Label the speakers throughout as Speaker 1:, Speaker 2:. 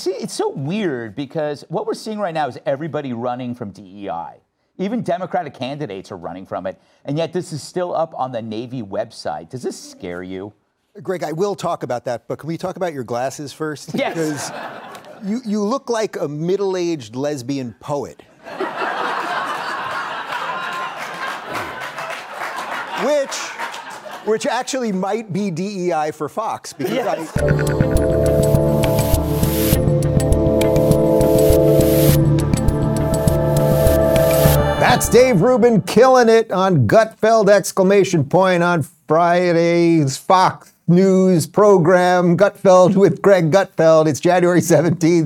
Speaker 1: See, it's so weird because what we're seeing right now is everybody running from DEI. Even Democratic candidates are running from it. And yet this is still up on the Navy website. Does this scare you?
Speaker 2: Greg, I will talk about that, but can we talk about your glasses first?
Speaker 1: Yes.
Speaker 2: Because you look like a middle-aged lesbian poet. Which actually might be DEI for Fox. Because
Speaker 1: yes.
Speaker 2: That's Dave Rubin killing it on Gutfeld! On Friday's Fox News program, Gutfeld with Greg Gutfeld. It's January 17th,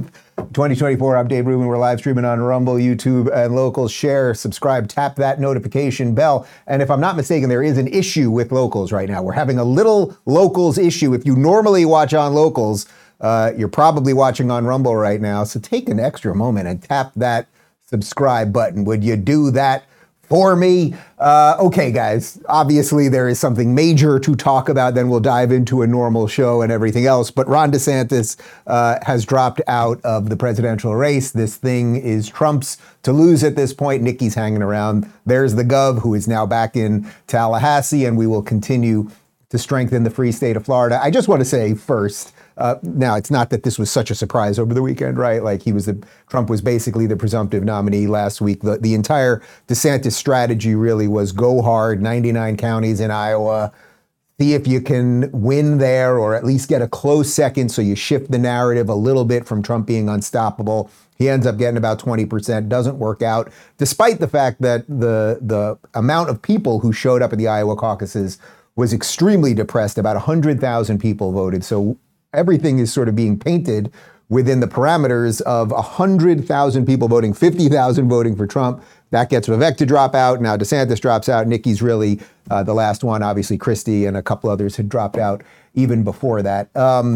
Speaker 2: 2024. I'm Dave Rubin. We're live streaming on Rumble, YouTube, and Locals. Share, subscribe, tap that notification bell. And if I'm not mistaken, there is an issue with Locals right now. We're having a little Locals issue. If you normally watch on Locals, you're probably watching on Rumble right now. So take an extra moment and tap that subscribe button. Would you do that for me? Okay, guys, obviously there is something major to talk about. Then we'll dive into a normal show and everything else. But Ron DeSantis has dropped out of the presidential race. This thing is Trump's to lose at this point. Nikki's hanging around. There's the Gov, who is now back in Tallahassee, and we will continue to strengthen the free state of Florida. I just want to say first, now, it's not that this was such a surprise over the weekend, right? Like Trump was basically the presumptive nominee last week. The entire DeSantis strategy really was go hard, 99 counties in Iowa, see if you can win there or at least get a close second so you shift the narrative a little bit from Trump being unstoppable. He ends up getting about 20%, doesn't work out, despite the fact that the amount of people who showed up at the Iowa caucuses was extremely depressed. About 100,000 people voted. So everything is sort of being painted within the parameters of 100,000 people voting, 50,000 voting for Trump. That gets Vivek to drop out. Now DeSantis drops out. Nikki's really the last one. Obviously, Christie and a couple others had dropped out even before that.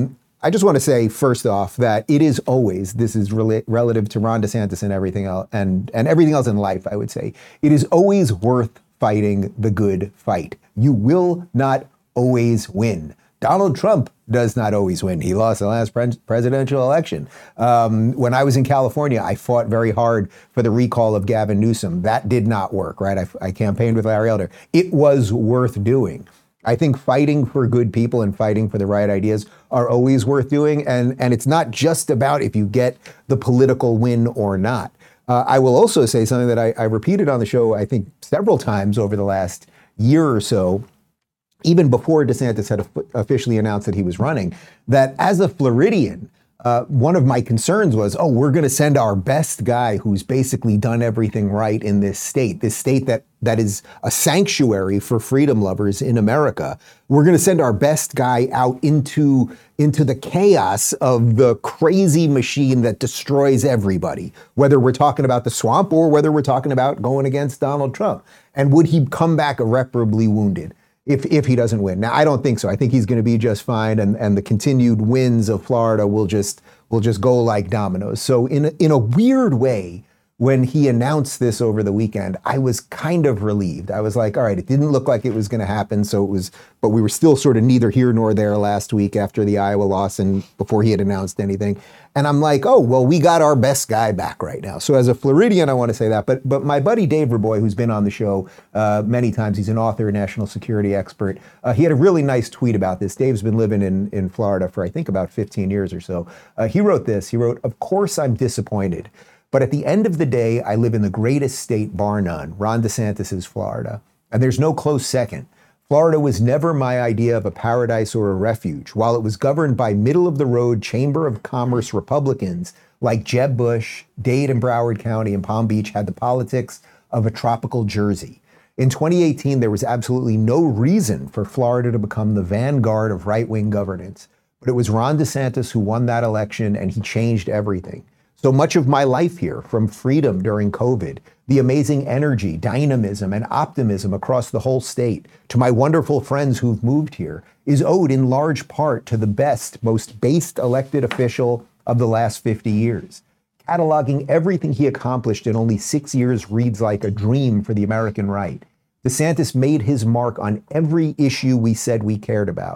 Speaker 2: I just want to say, first off, that it is always, this is relative to Ron DeSantis and everything else, and everything else in life, I would say, it is always worth fighting the good fight. You will not always win. Donald Trump does not always win. He lost the last presidential election. When I was in California, I fought very hard for the recall of Gavin Newsom. That did not work, right? I campaigned with Larry Elder. It was worth doing. I think fighting for good people and fighting for the right ideas are always worth doing. And it's not just about if you get the political win or not. I will also say something that I repeated on the show, I think, several times over the last year or so, even before DeSantis had officially announced that he was running, that as a Floridian, one of my concerns was, we're going to send our best guy who's basically done everything right in this state that is a sanctuary for freedom lovers in America. We're going to send our best guy out into the chaos of the crazy machine that destroys everybody, whether we're talking about the swamp or whether we're talking about going against Donald Trump. And would he come back irreparably wounded if he doesn't win? Now, I don't think so. I think he's going to be just fine, and the continued wins of Florida will just go like dominoes. So in a weird way, when he announced this over the weekend, I was kind of relieved. I was like, all right, it didn't look like it was going to happen. But we were still sort of neither here nor there last week after the Iowa loss and before he had announced anything. And I'm like, oh, well, we got our best guy back right now. So as a Floridian, I want to say that. But my buddy Dave Raboy, who's been on the show many times, he's an author, a national security expert. He had a really nice tweet about this. Dave's been living in Florida for, I think, about 15 years or so. He wrote this. He wrote, "Of course I'm disappointed. But at the end of the day, I live in the greatest state, bar none. Ron DeSantis is Florida. And there's no close second. Florida was never my idea of a paradise or a refuge. While it was governed by middle-of-the-road Chamber of Commerce Republicans like Jeb Bush, Dade and Broward County and Palm Beach had the politics of a tropical Jersey. In 2018, there was absolutely no reason for Florida to become the vanguard of right-wing governance. But it was Ron DeSantis who won that election, and he changed everything. So much of my life here, from freedom during COVID, the amazing energy, dynamism, and optimism across the whole state, to my wonderful friends who've moved here, is owed in large part to the best, most based elected official of the last 50 years. Cataloging everything he accomplished in only 6 years reads like a dream for the American right. DeSantis made his mark on every issue we said we cared about.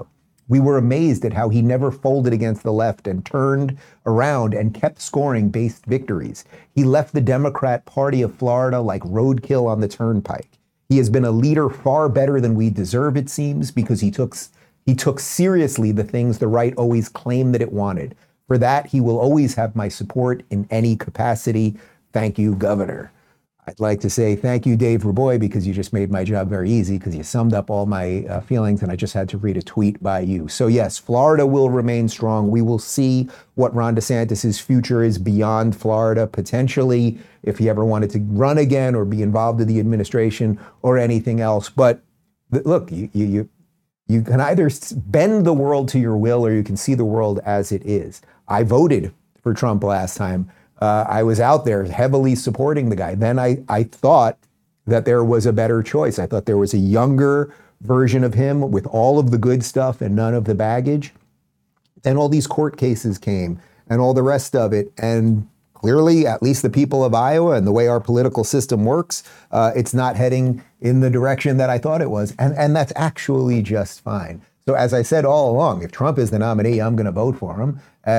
Speaker 2: We were amazed at how he never folded against the left and turned around and kept scoring base victories. He left the Democrat Party of Florida like roadkill on the turnpike. He has been a leader far better than we deserve, it seems, because he took seriously the things the right always claimed that it wanted. For that, he will always have my support in any capacity. Thank you, Governor. I'd like to say thank you, Dave Raboy, because you just made my job very easy because you summed up all my feelings and I just had to read a tweet by you. So yes, Florida will remain strong. We will see what Ron DeSantis' future is beyond Florida, potentially if he ever wanted to run again or be involved in the administration or anything else. But look, you can either bend the world to your will or you can see the world as it is. I voted for Trump last time. I was out there heavily supporting the guy. Then I thought that there was a better choice. I thought there was a younger version of him with all of the good stuff and none of the baggage. Then all these court cases came and all the rest of it. And clearly, at least the people of Iowa and the way our political system works, it's not heading in the direction that I thought it was. And that's actually just fine. So as I said all along, if Trump is the nominee, I'm going to vote for him.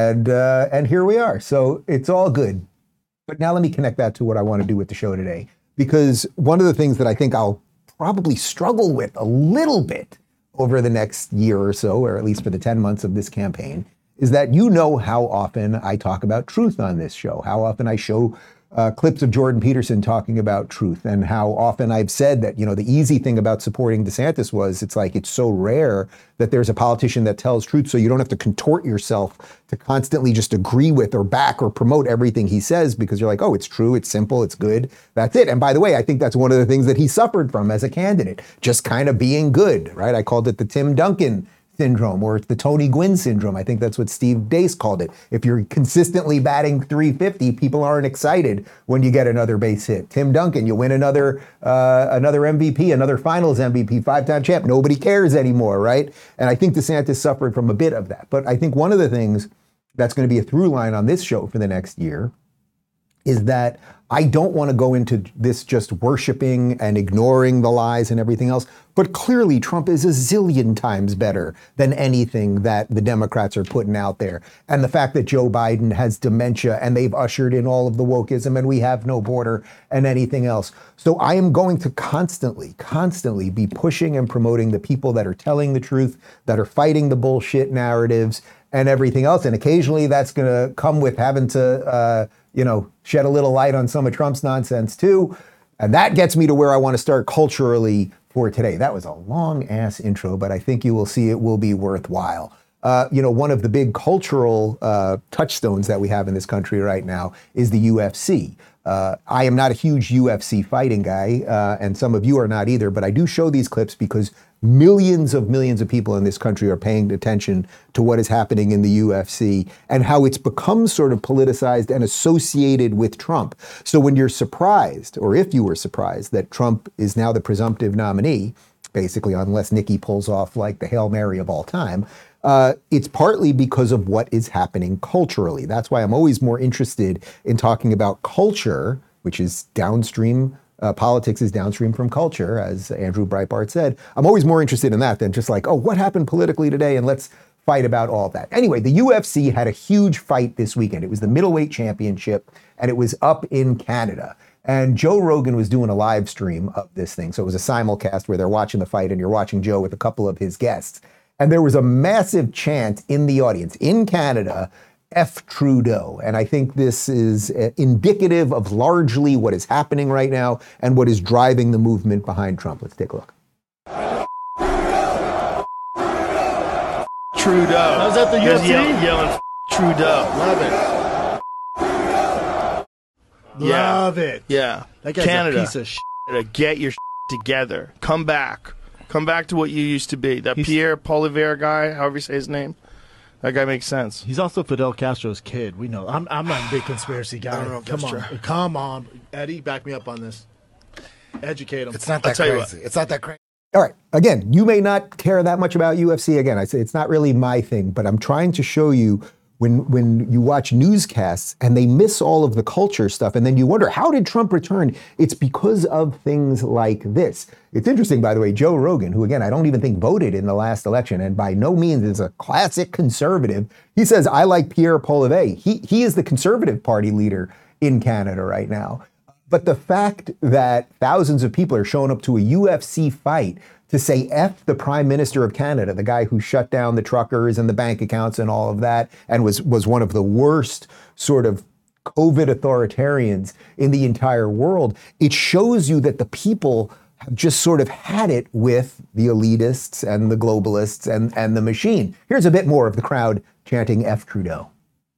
Speaker 2: And here we are. So it's all good. But now let me connect that to what I want to do with the show today. Because one of the things that I think I'll probably struggle with a little bit over the next year or so, or at least for the 10 months of this campaign, is that you know how often I talk about truth on this show, how often I show clips of Jordan Peterson talking about truth, and how often I've said that, you know, the easy thing about supporting DeSantis was it's so rare that there's a politician that tells truth, so you don't have to contort yourself to constantly just agree with or back or promote everything he says because you're like, oh, it's true, it's simple, it's good, that's it. And by the way, I think that's one of the things that he suffered from as a candidate, just kind of being good, right? I called it the Tim Duncan syndrome, or it's the Tony Gwynn syndrome. I think that's what Steve Dace called it. If you're consistently batting .350, people aren't excited when you get another base hit. Tim Duncan, you win another MVP, another Finals MVP, 5-time champ. Nobody cares anymore, right? And I think DeSantis suffered from a bit of that. But I think one of the things that's going to be a through line on this show for the next year is that I don't want to go into this just worshiping and ignoring the lies and everything else, but clearly Trump is a zillion times better than anything that the Democrats are putting out there. And the fact that Joe Biden has dementia and they've ushered in all of the wokeism and we have no border and anything else. So I am going to constantly be pushing and promoting the people that are telling the truth, that are fighting the bullshit narratives and everything else. And occasionally that's going to come with having to, shed a little light on some of Trump's nonsense too. And that gets me to where I want to start culturally for today. That was a long ass intro, but I think you will see it will be worthwhile. One of the big cultural touchstones that we have in this country right now is the UFC. I am not a huge UFC fighting guy, and some of you are not either, but I do show these clips because millions of people in this country are paying attention to what is happening in the UFC and how it's become sort of politicized and associated with Trump. So when you're surprised, or if you were surprised, that Trump is now the presumptive nominee, basically, unless Nikki pulls off like the Hail Mary of all time, it's partly because of what is happening culturally. That's why I'm always more interested in talking about culture, which is downstream. Politics is downstream from culture, as Andrew Breitbart said. I'm always more interested in that than just like, oh, what happened politically today? And let's fight about all that. Anyway, the UFC had a huge fight this weekend. It was the middleweight championship, and it was up in Canada. And Joe Rogan was doing a live stream of this thing. So it was a simulcast where they're watching the fight and you're watching Joe with a couple of his guests. And there was a massive chant in the audience in Canada, F Trudeau. And I think this is indicative of largely what is happening right now and what is driving the movement behind Trump. Let's take a look.
Speaker 3: Trudeau.
Speaker 4: I was at the UFC?
Speaker 3: Yelling Trudeau.
Speaker 4: Love it.
Speaker 3: Yeah.
Speaker 4: That guy's
Speaker 3: Canada.
Speaker 4: a piece of shit.
Speaker 3: Get your together. Come back. Come back to what you used to be. That Pierre Poilievre guy, however you say his name. That guy makes sense.
Speaker 4: He's also Fidel Castro's kid. We know. I'm not a big conspiracy guy.
Speaker 3: I don't know if that's true.
Speaker 4: Come on. Eddie, back me up on this. Educate him.
Speaker 5: It's not that crazy. It's not that crazy.
Speaker 2: All right. Again, you may not care that much about UFC. Again, I say it's not really my thing, but I'm trying to show you when you watch newscasts and they miss all of the culture stuff, and then you wonder, how did Trump return? It's because of things like this. It's interesting, by the way, Joe Rogan, who again, I don't even think voted in the last election, and by no means is a classic conservative. He says, I like Pierre Poilievre. He is the Conservative Party leader in Canada right now. But the fact that thousands of people are showing up to a UFC fight to say F the Prime Minister of Canada, the guy who shut down the truckers and the bank accounts and all of that, and was one of the worst sort of COVID authoritarians in the entire world, it shows you that the people have just sort of had it with the elitists and the globalists and the machine. Here's a bit more of the crowd chanting F Trudeau.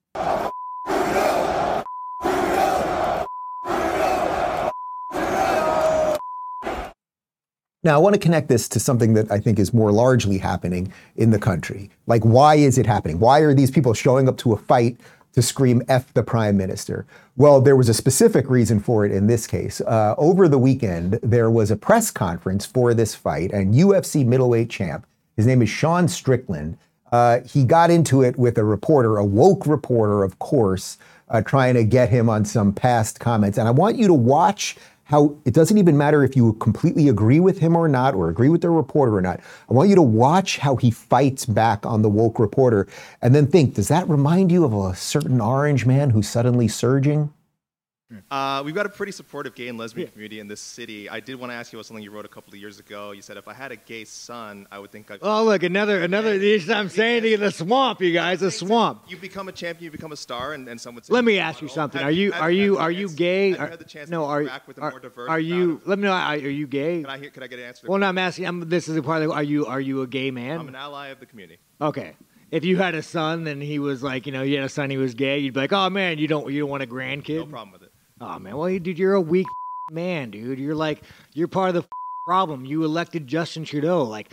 Speaker 2: Now, I want to connect this to something that I think is more largely happening in the country. Like, why is it happening? Why are these people showing up to a fight to scream F the Prime Minister? Well, there was a specific reason for it in this case. Over the weekend, there was a press conference for this fight, and UFC middleweight champ, his name is Sean Strickland, he got into it with a reporter, a woke reporter, of course, trying to get him on some past comments. And I want you to watch how it doesn't even matter if you completely agree with him or not, or agree with the reporter or not. I want you to watch how he fights back on the woke reporter and then think, does that remind you of a certain orange man who's suddenly surging?
Speaker 6: We've got a pretty supportive gay and lesbian community in this city. I did want to ask you about something you wrote a couple of years ago. You said, if I had a gay son, I would think I'd...
Speaker 7: Oh, look, another, I'm saying to you, the swamp, you guys, the swamp.
Speaker 6: You become a champion, you become a star, and some would say...
Speaker 7: Let me ask you something. Are you gay?
Speaker 6: Have you had the chance to interact with a more diverse...
Speaker 7: Are you, let me know, are you gay?
Speaker 6: Could I get an answer?
Speaker 7: Well, no, I'm asking, this is a part of, are you a gay man?
Speaker 6: I'm an ally of the community.
Speaker 7: Okay. If you had a son and he was like, you had a son, he was gay, you'd be like, oh man, you don't want a grandkid?
Speaker 6: No problem with it.
Speaker 7: Oh, man. Well, dude, you're a weak man, dude. You're part of the problem. You elected Justin Trudeau. Like,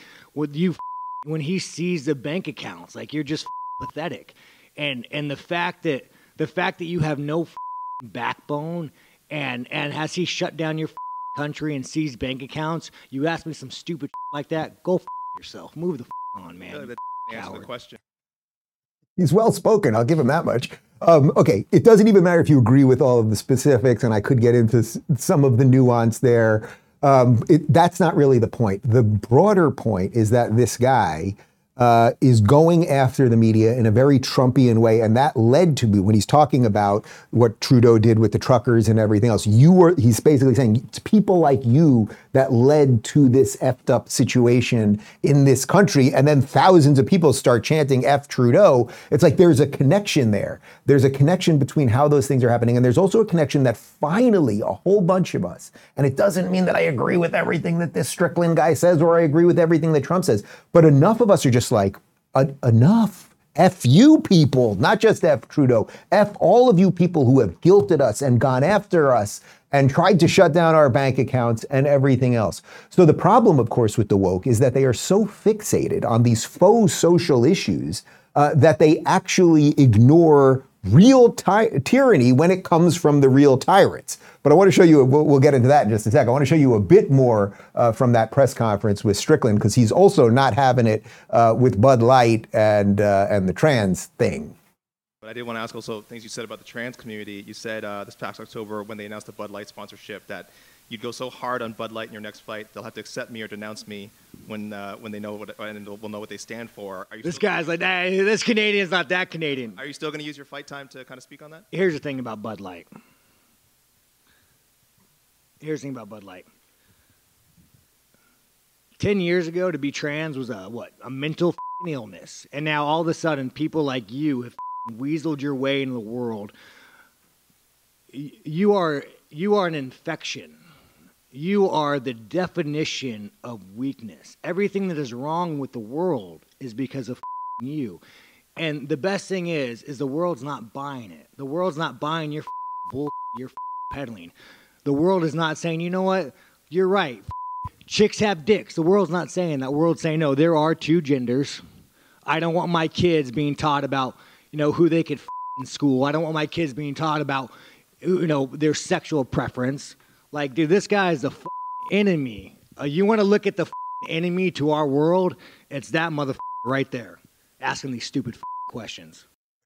Speaker 7: when he sees the bank accounts, like, you're just pathetic. And the fact that you have no backbone and has he shut down your country and seized bank accounts, you ask me some stupid like that, go yourself. Move the on, man.
Speaker 6: That answer the question.
Speaker 2: He's well-spoken, I'll give him that much. Okay, it doesn't even matter if you agree with all of the specifics, and I could get into some of the nuance there. That's not really the point. The broader point is that this guy is going after the media in a very Trumpian way, and that led to me, when he's talking about what Trudeau did with the truckers and everything else, he's basically saying, it's people like you that led to this effed up situation in this country, and then thousands of people start chanting F Trudeau. It's like there's a connection there. There's a connection between how those things are happening, and there's also a connection that finally a whole bunch of us, and it doesn't mean that I agree with everything that this Strickland guy says or I agree with everything that Trump says, but enough of us are just like, enough. F you people, not just F Trudeau. F all of you people who have guilted us and gone after us and tried to shut down our bank accounts and everything else. So the problem, of course, with the woke is that they are so fixated on these faux social issues that they actually ignore real tyranny when it comes from the real tyrants. But I want to show you, we'll get into that in just a sec. I want to show you a bit more from that press conference with Strickland, because he's also not having it with Bud Light and the trans thing.
Speaker 6: But I did want to ask also things you said about the trans community. You said this past October when they announced the Bud Light sponsorship that you'd go so hard on Bud Light in your next fight, they'll have to accept me or denounce me when they know what, and will know what they stand for.
Speaker 7: This guy's like, hey, this Canadian's not that Canadian.
Speaker 6: Are you still going to use your fight time to kind of speak on that?
Speaker 7: Here's the thing about Bud Light. 10 years ago, to be trans was a mental illness. And now all of a sudden, people like you have weaseled your way into the world. You are an infection. You are the definition of weakness. Everything that is wrong with the world is because of you. And the best thing is the world's not buying it. The world's not buying your bull you're peddling. The world is not saying, you know what, you're right. Chicks have dicks. The world's not saying that. The world's saying, no, there are two genders. I don't want my kids being taught about, who they could in school. I don't want my kids being taught about, their sexual preference. Like, dude, this guy is the enemy. You want to look at the enemy to our world? It's that motherfucker right there, asking these stupid questions.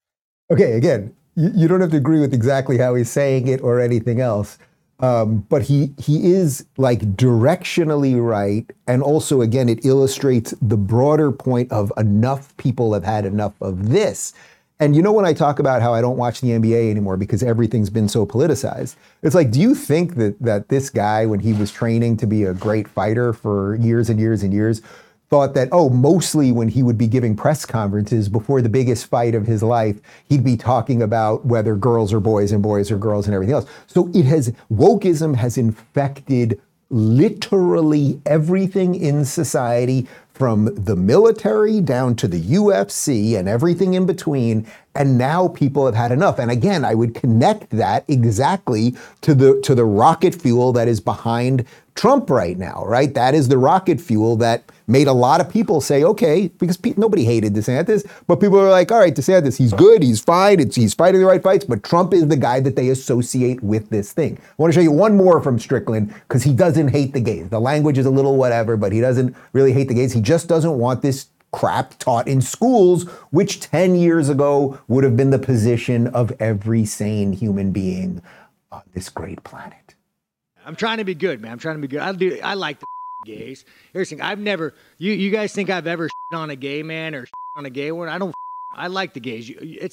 Speaker 2: Okay, again, you don't have to agree with exactly how he's saying it or anything else. But he is like directionally right. And also, again, it illustrates the broader point of enough people have had enough of this. And you know, when I talk about how I don't watch the NBA anymore because everything's been so politicized, it's like, do you think that this guy, when he was training to be a great fighter for years and years and years, thought that, oh, mostly when he would be giving press conferences before the biggest fight of his life, he'd be talking about whether girls are boys and boys are girls and everything else. So wokeism has infected literally everything in society, from the military down to the UFC and everything in between. And now people have had enough. And again, I would connect that exactly to the rocket fuel that is behind Trump right now, right? That is the rocket fuel that made a lot of people say, okay, because nobody hated DeSantis, but people are like, all right, DeSantis, he's good, he's fine, he's fighting the right fights, but Trump is the guy that they associate with this thing. I want to show you one more from Strickland, because he doesn't hate the gays. The language is a little whatever, but he doesn't really hate the gays. He just doesn't want this crap taught in schools, which 10 years ago would have been the position of every sane human being on this great planet.
Speaker 7: I'm trying to be good, man. I'm trying to be good. I like the gays. Here's the thing. I've never, you guys think I've ever on a gay man or on a gay woman? I like the gays.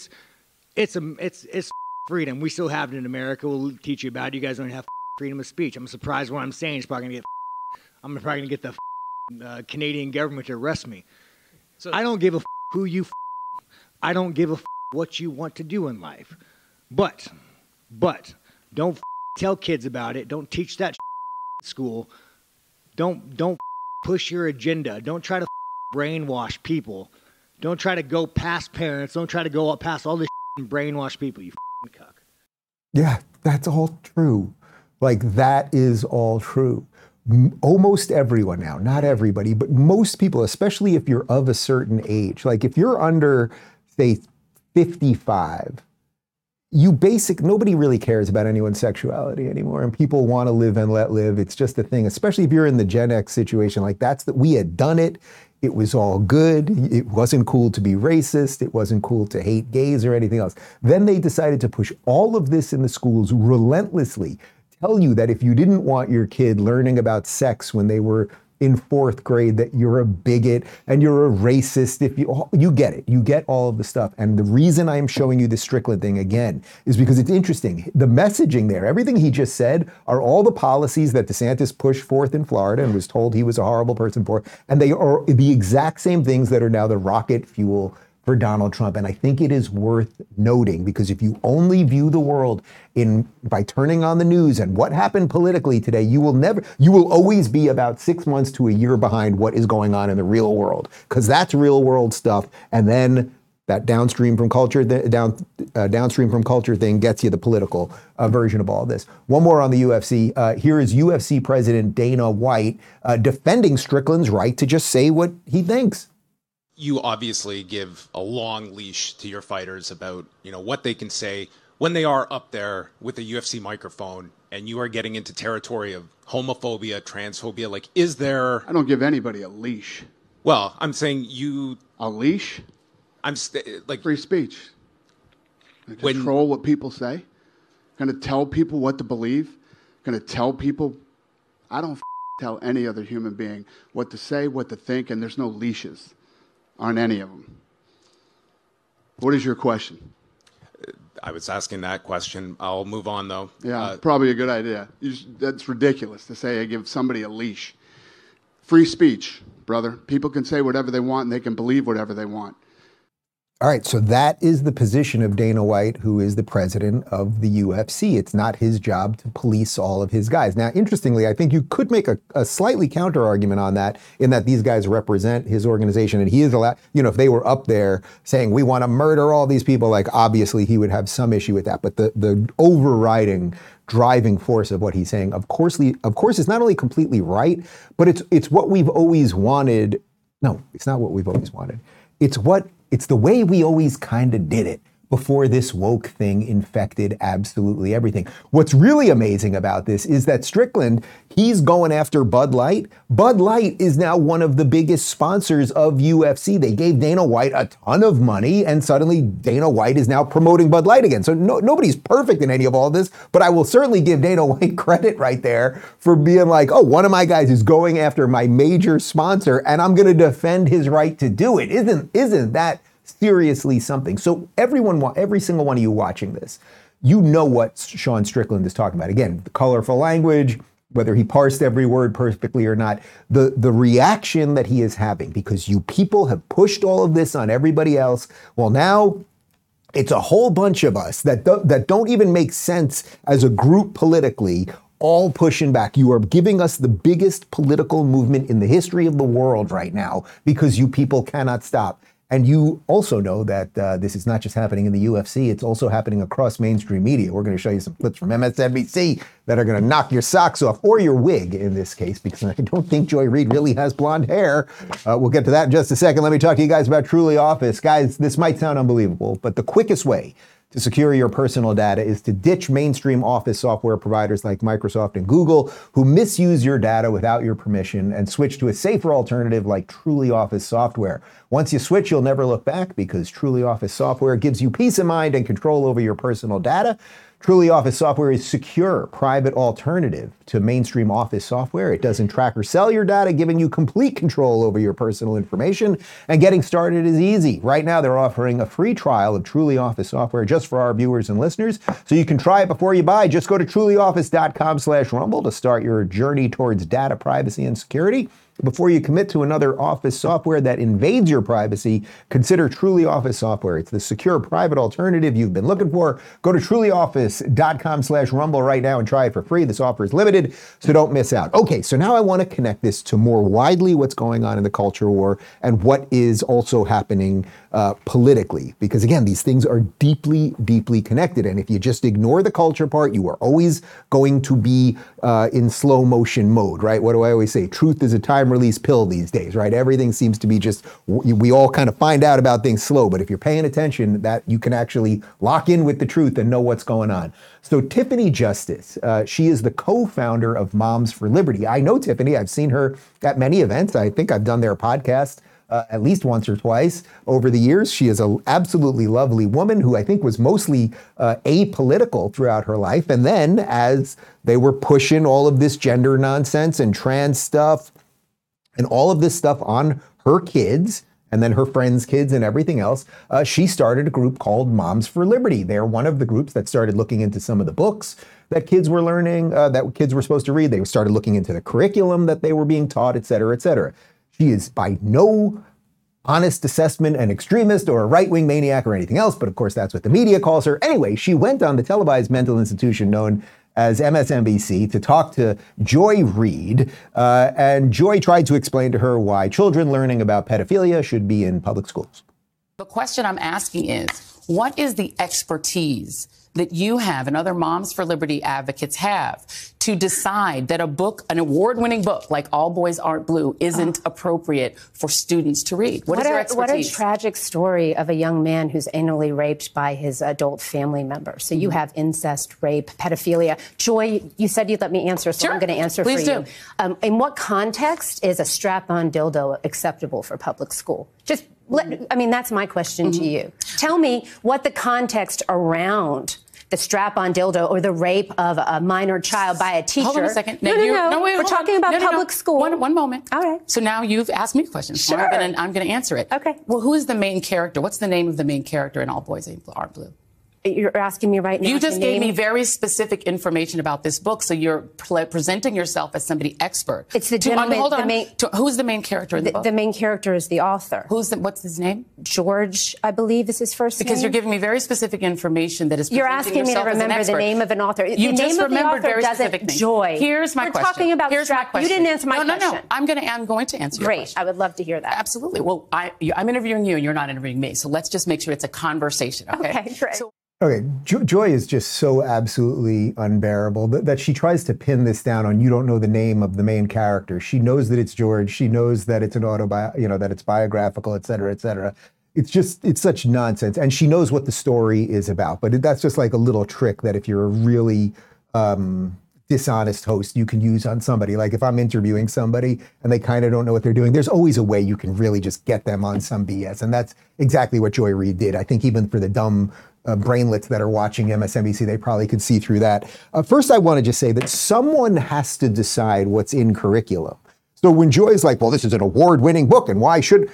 Speaker 7: It's freedom. We still have it in America. We'll teach you about it. You guys don't have freedom of speech. I'm surprised what I'm saying is probably going to I'm probably going to get the Canadian government to arrest me. So I don't give a who you I don't give a what you want to do in life. But don't tell kids about it. Don't teach that at school. Don't push your agenda. Don't try to brainwash people. Don't try to go past parents. Don't try to go up past all this and brainwash people, you cuck.
Speaker 2: Yeah, that's all true. Like, that is all true. Almost everyone now, not everybody, but most people, especially if you're of a certain age, like if you're under, say, 55, nobody really cares about anyone's sexuality anymore, and people want to live and let live. It's just a thing, especially if you're in the Gen X situation. Like, we had done it. It was all good. It wasn't cool to be racist. It wasn't cool to hate gays or anything else. Then they decided to push all of this in the schools relentlessly. Tell you that if you didn't want your kid learning about sex when they were in 4th grade, that you're a bigot and you're a racist. If you get it, you get all of the stuff. And the reason I'm showing you the Strickland thing again is because it's interesting. The messaging there, everything he just said, are all the policies that DeSantis pushed forth in Florida and was told he was a horrible person for. And they are the exact same things that are now the rocket fuel for Donald Trump. And I think it is worth noting, because if you only view the world by turning on the news and what happened politically today, you will always be about 6 months to a year behind what is going on in the real world, because that's real world stuff. And then that downstream from culture thing gets you the political version of all this. One more on the UFC. Here is UFC President Dana White defending Strickland's right to just say what he thinks.
Speaker 8: You obviously give a long leash to your fighters about, what they can say when they are up there with a UFC microphone, and you are getting into territory of homophobia, transphobia. Like, is there...
Speaker 9: I don't give anybody a leash.
Speaker 8: Well, I'm saying you...
Speaker 9: A leash?
Speaker 8: Like...
Speaker 9: Free speech. Control what people say. Going to tell people what to believe. Going to tell people... I don't tell any other human being what to say, what to think, and there's no leashes on any of them. What is your question?
Speaker 8: I was asking that question. I'll move on, though.
Speaker 9: Yeah, probably a good idea. That's ridiculous to say I give somebody a leash. Free speech, brother. People can say whatever they want, and they can believe whatever they want.
Speaker 2: All right, so that is the position of Dana White, who is the president of the UFC. It's not his job to police all of his guys. Now, interestingly, I think you could make a slightly counter argument on that, in that these guys represent his organization, and he is allowed, if they were up there saying, we want to murder all these people, like, obviously he would have some issue with that. But the overriding driving force of what he's saying, of course, is not only completely right, but it's what we've always wanted. No, it's not what we've always wanted. It's the way we always kind of did it. before this woke thing infected absolutely everything. What's really amazing about this is that Strickland, he's going after Bud Light. Bud Light is now one of the biggest sponsors of UFC. They gave Dana White a ton of money, and suddenly Dana White is now promoting Bud Light again. So nobody's perfect in any of all this, but I will certainly give Dana White credit right there for being like, oh, one of my guys is going after my major sponsor, and I'm going to defend his right to do it. Isn't that seriously something? So every single one of you watching this, you know what Sean Strickland is talking about. Again, the colorful language, whether he parsed every word perfectly or not, the reaction that he is having, because you people have pushed all of this on everybody else. Well, now it's a whole bunch of us that don't even make sense as a group politically, all pushing back. You are giving us the biggest political movement in the history of the world right now because you people cannot stop. And you also know that this is not just happening in the UFC, it's also happening across mainstream media. We're going to show you some clips from MSNBC that are going to knock your socks off, or your wig in this case, because I don't think Joy Reid really has blonde hair. We'll get to that in just a second. Let me talk to you guys about Truly Office. Guys, this might sound unbelievable, but the quickest way to secure your personal data is to ditch mainstream office software providers like Microsoft and Google who misuse your data without your permission, and switch to a safer alternative like Truly Office software. Once you switch, you'll never look back, because Truly Office software gives you peace of mind and control over your personal data. Truly Office software is secure, private alternative to mainstream office software. It doesn't track or sell your data, giving you complete control over your personal information. And getting started is easy. Right now, they're offering a free trial of Truly Office software just for our viewers and listeners. So you can try it before you buy. Just go to trulyoffice.com/rumble to start your journey towards data privacy and security. Before you commit to another office software that invades your privacy, consider Truly Office software. It's the secure private alternative you've been looking for. Go to trulyoffice.com/rumble right now and try it for free. This offer is limited, so don't miss out. Okay, so now I want to connect this to more widely what's going on in the culture war and what is also happening politically. Because again, these things are deeply, deeply connected. And if you just ignore the culture part, you are always going to be in slow motion mode, right? What do I always say? Truth is a time release pill these days, right? Everything seems to be just, we all kind of find out about things slow, but if you're paying attention, that you can actually lock in with the truth and know what's going on. So Tiffany Justice, she is the co-founder of Moms for Liberty. I know Tiffany, I've seen her at many events. I think I've done their podcast at least once or twice over the years. She is an absolutely lovely woman who I think was mostly apolitical throughout her life. And then as they were pushing all of this gender nonsense and trans stuff and all of this stuff on her kids, and then her friends' kids and everything else, she started a group called Moms for Liberty. They're one of the groups that started looking into some of the books that kids were learning, that kids were supposed to read. They started looking into the curriculum that they were being taught, et cetera, et cetera. She is by no honest assessment an extremist or a right-wing maniac or anything else, but of course that's what the media calls her. Anyway, she went on the televised mental institution known as MSNBC to talk to Joy Reid, and Joy tried to explain to her why children learning about pedophilia should be in public schools.
Speaker 10: The question I'm asking is, what is the expertise that you have and other Moms for Liberty advocates have to decide that a book, an award-winning book like All Boys Aren't Blue, isn't appropriate for students to read? What is your expertise?
Speaker 11: What a tragic story of a young man who's anally raped by his adult family member. So you have incest, rape, pedophilia. Joy, you said you'd let me answer, so I'm going to answer for you. Please do. In what context is a strap-on dildo acceptable for public school? That's my question to you. Tell me what the context around the strap-on dildo or the rape of a minor child by a teacher.
Speaker 10: Hold on a second.
Speaker 11: No, we're talking about public school.
Speaker 10: One moment.
Speaker 11: All right.
Speaker 10: So now you've asked me a question.
Speaker 11: Sure.
Speaker 10: I'm going to answer it.
Speaker 11: Okay.
Speaker 10: Well, who is the main character? What's the name of the main character in All Boys Aren't Blue?
Speaker 11: You're asking me right now.
Speaker 10: You just gave me very specific information about this book, so you're presenting yourself as somebody expert.
Speaker 11: It's the gentleman.
Speaker 10: Hold on. Who's the main character in the book?
Speaker 11: The main character is the author.
Speaker 10: What's his name?
Speaker 11: George, I believe, is his first name.
Speaker 10: Because you're giving me very specific information that is presenting
Speaker 11: yourself as an expert. You're asking me to remember the name of an author.
Speaker 10: You
Speaker 11: the
Speaker 10: just
Speaker 11: name of the
Speaker 10: remembered
Speaker 11: author
Speaker 10: very
Speaker 11: doesn't.
Speaker 10: specific names.
Speaker 11: Joy.
Speaker 10: Here's my question.
Speaker 11: We're talking about strap. You didn't answer my question.
Speaker 10: No. I'm going to answer your question.
Speaker 11: Great. I would love to hear that.
Speaker 10: Absolutely. Well, I'm interviewing you, and you're not interviewing me. So let's just make sure it's a conversation. Okay,
Speaker 11: great.
Speaker 2: Okay, Joy is just so absolutely unbearable that she tries to pin this down on you don't know the name of the main character. She knows that it's George. She knows that it's an that it's biographical, et cetera, et cetera. it's such nonsense. And she knows what the story is about. But that's just like a little trick that if you're a really dishonest host, you can use on somebody. Like if I'm interviewing somebody and they kind of don't know what they're doing, there's always a way you can really just get them on some BS. And that's exactly what Joy Reid did. I think even for the dumb brainlets that are watching MSNBC, they probably could see through that. First, I want to just say that someone has to decide what's in curriculum. So when Joy's like, well, this is an award-winning book, and why should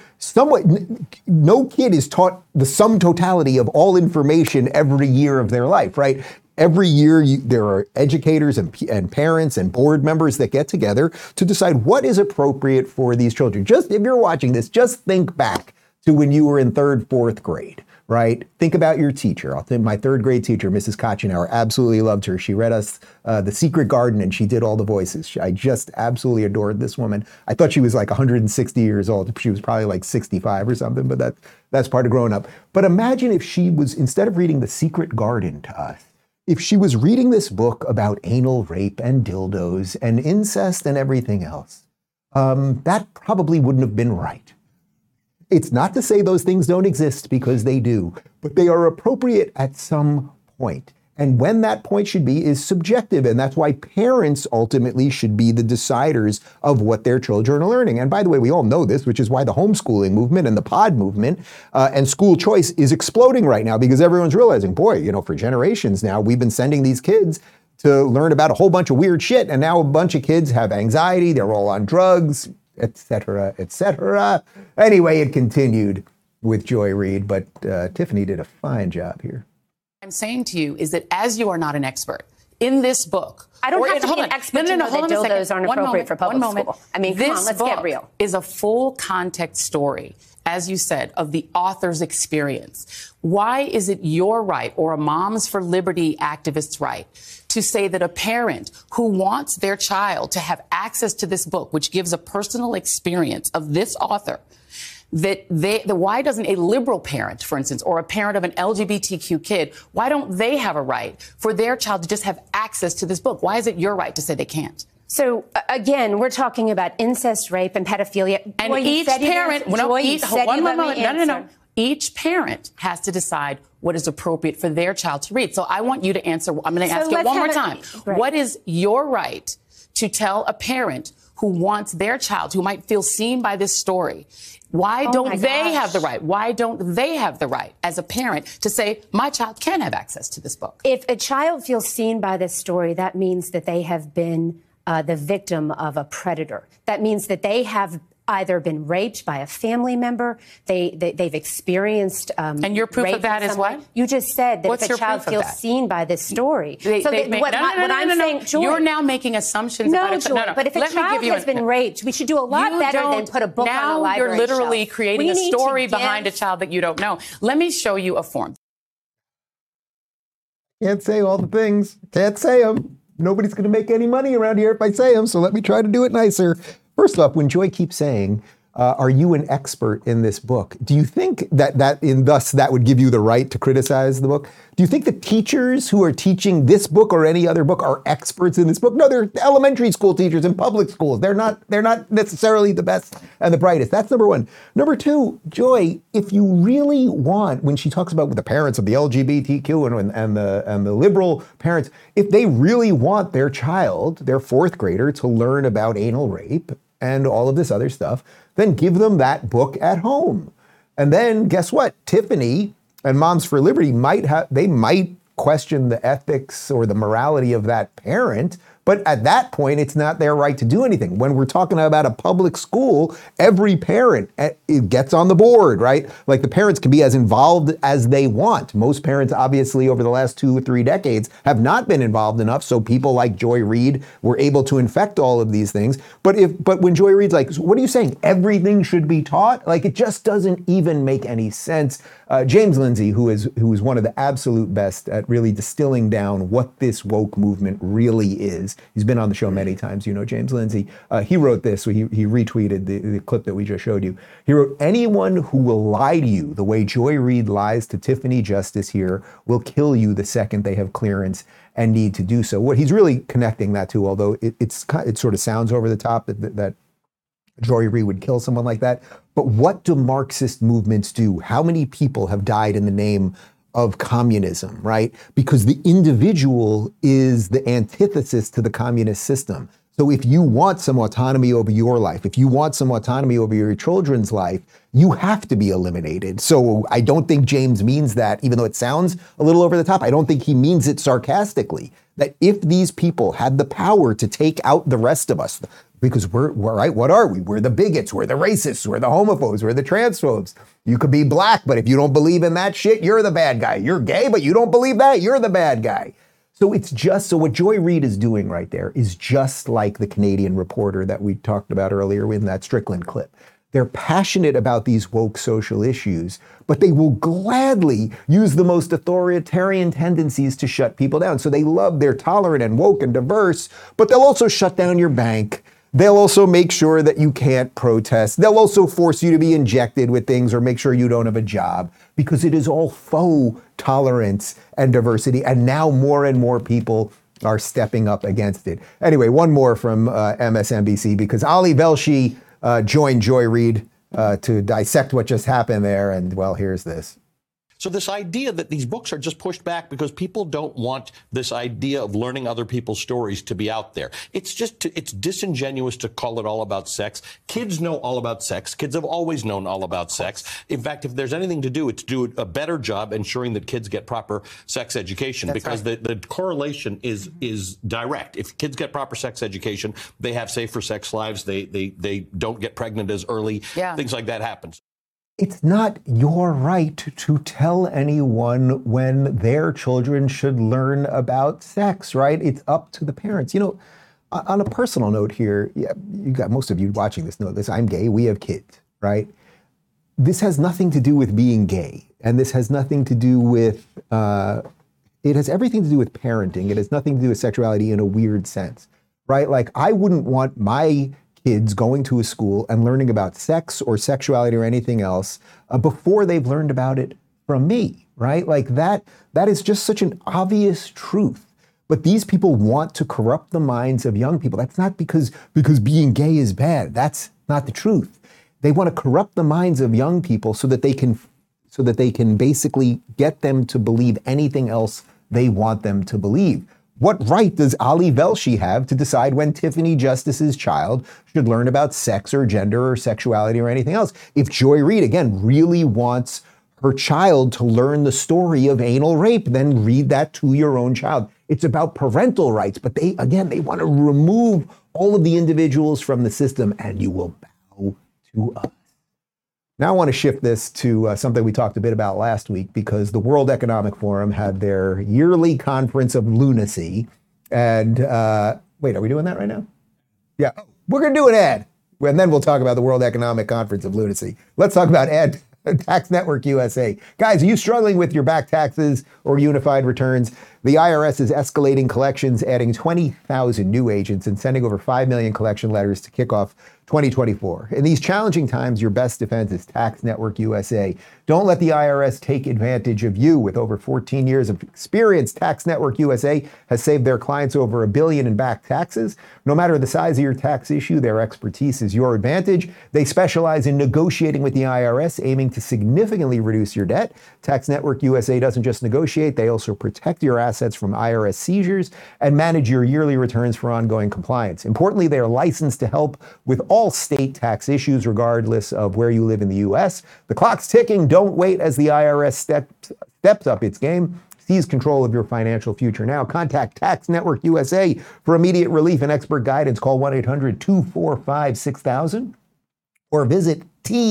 Speaker 2: no kid is taught the sum totality of all information every year of their life, right? Every year, there are educators and parents and board members that get together to decide what is appropriate for these children. Just if you're watching this, just think back to when you were in 3rd, 4th grade, right? Think about your teacher. I'll think my 3rd grade teacher, Mrs. Kotchenauer, absolutely loved her. She read us The Secret Garden, and she did all the voices. I just absolutely adored this woman. I thought she was like 160 years old. She was probably like 65 or something, but that's part of growing up. But imagine if she was, instead of reading The Secret Garden to us, if she was reading this book about anal rape and dildos and incest and everything else. That probably wouldn't have been right. It's not to say those things don't exist, because they do, but they are appropriate at some point. And when that point should be is subjective, and that's why parents ultimately should be the deciders of what their children are learning. And by the way, we all know this, which is why the homeschooling movement and the pod movement and school choice is exploding right now, because everyone's realizing, boy, for generations now, we've been sending these kids to learn about a whole bunch of weird shit, and now a bunch of kids have anxiety, they're all on drugs, etc., etc. Anyway, it continued with Joy Reid, but Tiffany did a fine job here.
Speaker 10: I'm saying to you is that as you are not an expert in this book,
Speaker 11: I don't have to be an expert to know that dildos aren't appropriate for public school. I mean, come on, let's get real.
Speaker 10: This is a full context story, as you said, of the author's experience. Why is it your right, or a Moms for Liberty activist's right, to say that a parent who wants their child to have access to this book, which gives a personal experience of this author, why doesn't a liberal parent, for instance, or a parent of an LGBTQ kid, why don't they have a right for their child to just have access to this book? Why is it your right to say they can't?
Speaker 11: So again, we're talking about incest, rape, and pedophilia.
Speaker 10: And each parent, each parent has to decide what is appropriate for their child to read. So I want you to answer. I'm going to ask you one more time.
Speaker 11: Right.
Speaker 10: What is your right to tell a parent who wants their child, who might feel seen by this story? Why don't they have the right? Why don't they have the right as a parent to say, my child can have access to this book?
Speaker 11: If a child feels seen by this story, that means that they have been the victim of a predator. That means that they have either been raped by a family member, they've experienced
Speaker 10: and your proof of that is what?
Speaker 11: You just said that
Speaker 10: What's
Speaker 11: if a child feels seen by this story.
Speaker 10: You're now making assumptions about it.
Speaker 11: No, but if a child has been raped, we should do a lot better than put a book on a library
Speaker 10: Now you're literally
Speaker 11: shelf.
Speaker 10: creating a story behind a child that you don't know. Let me show you a form.
Speaker 2: Can't say all the things. Can't say them. Nobody's going to make any money around here if I say them, so let me try to do it nicer. First off, when Joy keeps saying, are you an expert in this book? Do you think that would give you the right to criticize the book? Do you think the teachers who are teaching this book or any other book are experts in this book? No, they're elementary school teachers in public schools. They're not necessarily the best and the brightest. That's number one. Number two, Joy, if you really want, when she talks about the parents of the LGBTQ and the liberal parents, if they really want their child, their 4th grader, to learn about anal rape and all of this other stuff, then give them that book at home. And then guess what? Tiffany and Moms for Liberty might question the ethics or the morality of that parent, but at that point, it's not their right to do anything. When we're talking about a public school, every parent it gets on the board, right? Like the parents can be as involved as they want. Most parents, obviously, over the last 2 or 3 decades have not been involved enough, so people like Joy Reid were able to infect all of these things. But when Joy Reid's like, so what are you saying? Everything should be taught? Like, it just doesn't even make any sense. James Lindsay, who is one of the absolute best at really distilling down what this woke movement really is. He's been on the show many times, James Lindsay. He wrote this, so he retweeted the clip that we just showed you. He wrote, anyone who will lie to you the way Joy Reid lies to Tiffany Justice here will kill you the second they have clearance and need to do so. What he's really connecting that to, although it sort of sounds over the top that Joy Reid would kill someone like that. But what do Marxist movements do? How many people have died in the name of communism, right? Because the individual is the antithesis to the communist system. So if you want some autonomy over your life, if you want some autonomy over your children's life, you have to be eliminated. So I don't think James means that, even though it sounds a little over the top. I don't think he means it sarcastically, that if these people had the power to take out the rest of us, because we're right, what are we? We're the bigots, we're the racists, we're the homophobes, we're the transphobes. You could be black, but if you don't believe in that shit, you're the bad guy. You're gay, but you don't believe that, you're the bad guy. So what Joy Reid is doing right there is just like the Canadian reporter that we talked about earlier in that Strickland clip. They're passionate about these woke social issues, but they will gladly use the most authoritarian tendencies to shut people down. So they're tolerant and woke and diverse, but they'll also shut down your bank. They'll also make sure that you can't protest. They'll also force you to be injected with things or make sure you don't have a job, because it is all faux tolerance and diversity. And now more and more people are stepping up against it. Anyway, one more from MSNBC, because Ali Velshi joined Joy Reid to dissect what just happened there. And well, here's this.
Speaker 12: So this idea that these books are just pushed back because people don't want this idea of learning other people's stories to be out there. It's disingenuous to call it all about sex. Kids know all about sex. Kids have always known all about sex. In fact, if there's anything to do, it's do a better job ensuring that kids get proper sex education. That's because right. the correlation is direct. If kids get proper sex education, they have safer sex lives. They don't get pregnant as early. Yeah. Things like that happen.
Speaker 2: It's not your right to tell anyone when their children should learn about sex, right? It's up to the parents. You know, on a personal note here, yeah, you got most of you watching this know this. I'm gay. We have kids, right? This has nothing to do with being gay, and this has nothing to do with. It has everything to do with parenting. It has nothing to do with sexuality in a weird sense, right? Like, I wouldn't want my kids going to a school and learning about sex or sexuality or anything else before they've learned about it from me, right? Like that is just such an obvious truth. But these people want to corrupt the minds of young people. That's not because being gay is bad. That's not the truth. They want to corrupt the minds of young people so that they can basically get them to believe anything else they want them to believe. What right does Ali Velshi have to decide when Tiffany Justice's child should learn about sex or gender or sexuality or anything else? If Joy Reid, again, really wants her child to learn the story of anal rape, then read that to your own child. It's about parental rights, but they want to remove all of the individuals from the system, and you will bow to us. Now I want to shift this to something we talked a bit about last week, because the World Economic Forum had their yearly conference of lunacy. And wait, are we doing that right now? Yeah, we're going to do an ad, and then we'll talk about the World Economic Conference of Lunacy. Let's talk about Tax Network USA. Guys, are you struggling with your back taxes or unified returns? The IRS is escalating collections, adding 20,000 new agents and sending over 5 million collection letters to kick off 2024. In these challenging times, your best defense is Tax Network USA. Don't let the IRS take advantage of you. With over 14 years of experience, Tax Network USA has saved their clients over $1 billion in back taxes. No matter the size of your tax issue, their expertise is your advantage. They specialize in negotiating with the IRS, aiming to significantly reduce your debt. Tax Network USA doesn't just negotiate, they also protect your assets from IRS seizures and manage your yearly returns for ongoing compliance. Importantly, they are licensed to help with all state tax issues, regardless of where you live in the U.S. The clock's ticking. Don't wait as the IRS steps up its game. Seize control of your financial future now. Contact Tax Network USA for immediate relief and expert guidance. Call 1-800-245-6000 or visit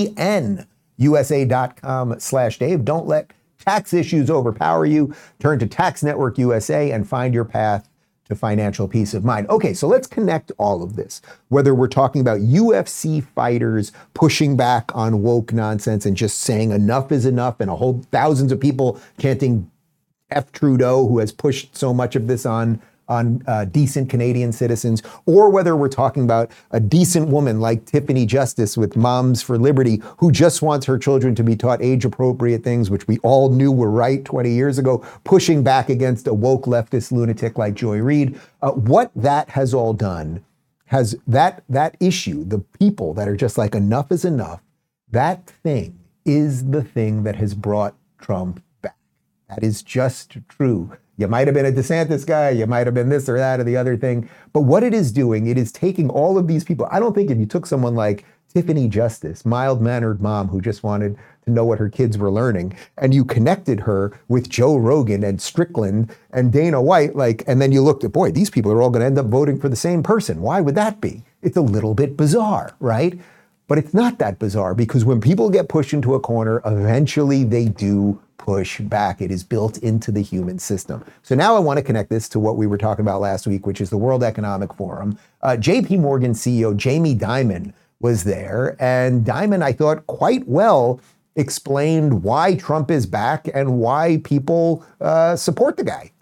Speaker 2: tnusa.com/Dave. Don't let tax issues overpower you. Turn to Tax Network USA and find your path to financial peace of mind. Okay, so let's connect all of this. Whether we're talking about UFC fighters pushing back on woke nonsense and just saying enough is enough, and a whole thousands of people chanting F Trudeau, who has pushed so much of this on decent Canadian citizens, or whether we're talking about a decent woman like Tiffany Justice with Moms for Liberty, who just wants her children to be taught age-appropriate things, which we all knew were right 20 years ago, pushing back against a woke leftist lunatic like Joy Reid. What that has all done has that issue, the people that are just like enough is enough, That thing is the thing that has brought Trump back. That is just true. You might have been a DeSantis guy, you might have been this or that or the other thing, but what it is doing, it is taking all of these people. I don't think if you took someone like Tiffany Justice, mild-mannered mom who just wanted to know what her kids were learning, and you connected her with Joe Rogan and Strickland and Dana White, and then you looked at, boy, these people are all going to end up voting for the same person. Why would that be? It's a little bit bizarre, right? But it's not that bizarre, because when people get pushed into a corner, eventually they do push back. It is built into the human system. So now I want to connect this to what we were talking about last week, which is the World Economic Forum. JP Morgan CEO Jamie Dimon was there, and Dimon, I thought, quite well explained why Trump is back and why people support the guy.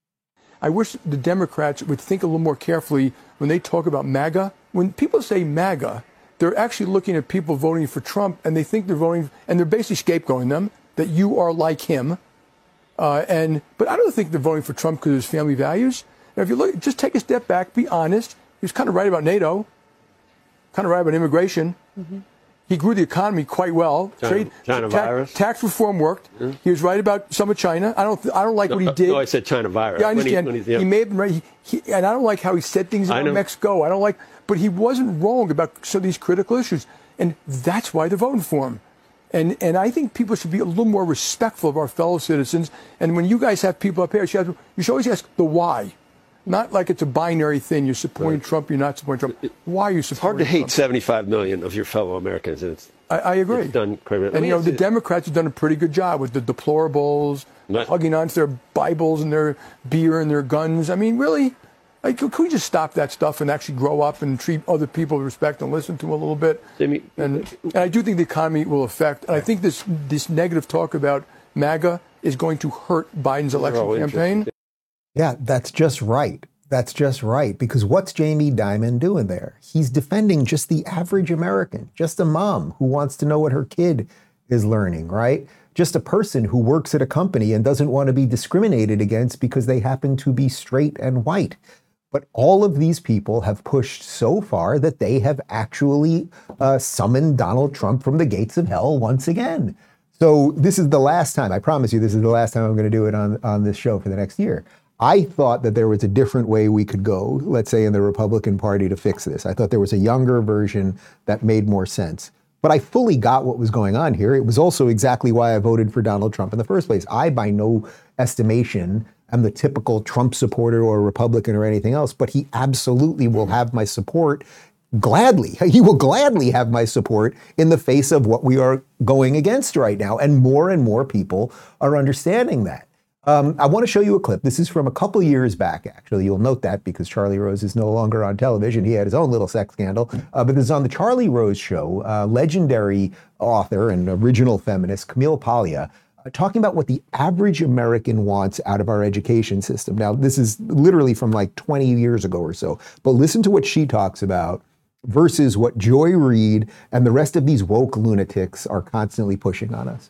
Speaker 13: I wish the Democrats would think a little more carefully when they talk about MAGA. When people say MAGA, they're actually looking at people voting for Trump, and they think they're voting, and they're basically scapegoating them, that you are like him. But I don't think they're voting for Trump because of his family values. Now, if you look, just take a step back, be honest. He was kind of right about NATO, kind of right about immigration. Mm-hmm. He grew the economy quite well.
Speaker 14: China virus.
Speaker 13: Tax reform worked. Yeah. He was right about some of China. I don't like what he did.
Speaker 14: No, I said China virus.
Speaker 13: Yeah, I understand. He may have been right. And I don't like how he said things about Mexico. But he wasn't wrong about some of these critical issues. And that's why they're voting for him. And I think people should be a little more respectful of our fellow citizens. And when you guys have people up here, you should always ask the why. Not like it's a binary thing. You're supporting Trump, you're not supporting Trump. Why are you supporting Trump?
Speaker 14: It's hard to hate 75 million of your fellow Americans. And
Speaker 13: I agree.
Speaker 14: It's done criminally.
Speaker 13: And, the Democrats have done a pretty good job with the deplorables, hugging onto their Bibles and their beer and their guns. I mean, really? Could we just stop that stuff and actually grow up and treat other people with respect and listen to them a little bit? And I do think the economy will affect. And I think this negative talk about MAGA is going to hurt Biden's election campaign.
Speaker 2: Yeah, that's just right. That's just right. Because what's Jamie Dimon doing there? He's defending just the average American, just a mom who wants to know what her kid is learning, right? Just a person who works at a company and doesn't want to be discriminated against because they happen to be straight and white. But all of these people have pushed so far that they have actually summoned Donald Trump from the gates of hell once again. So this is the last time, I promise you, this is the last time I'm going to do it on this show for the next year. I thought that there was a different way we could go, let's say in the Republican Party, to fix this. I thought there was a younger version that made more sense. But I fully got what was going on here. It was also exactly why I voted for Donald Trump in the first place. I, by no estimation, am the typical Trump supporter or Republican or anything else, but he absolutely will have my support gladly. He will gladly have my support in the face of what we are going against right now. And more people are understanding that. I want to show you a clip. This is from a couple years back, actually. You'll note that because Charlie Rose is no longer on television. He had his own little sex scandal. But this is on the Charlie Rose show. Legendary author and original feminist Camille Paglia talking about what the average American wants out of our education system. Now, this is literally from like 20 years ago or so. But listen to what she talks about versus what Joy Reid and the rest of these woke lunatics are constantly pushing on us.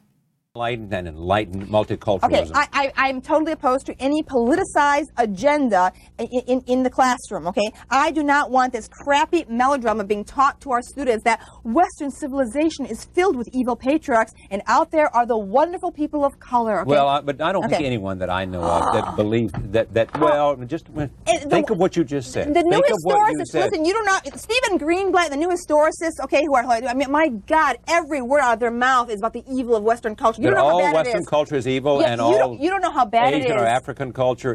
Speaker 15: Enlightened multiculturalism.
Speaker 16: Okay, I'm totally opposed to any politicized agenda in the classroom, okay? I do not want this crappy melodrama being taught to our students that Western civilization is filled with evil patriarchs and out there are the wonderful people of color, okay?
Speaker 15: Well, but I don't think anyone that I know of that believes that just think of what you just said.
Speaker 16: The new historicists, listen, you don't know, Stephen Greenblatt, the new historicists, okay, I mean, my God, every word out of their mouth is about the evil of Western culture. You don't know how bad
Speaker 15: Western culture is evil, and
Speaker 16: you don't know how bad
Speaker 15: Asian
Speaker 16: it is.
Speaker 15: or African culture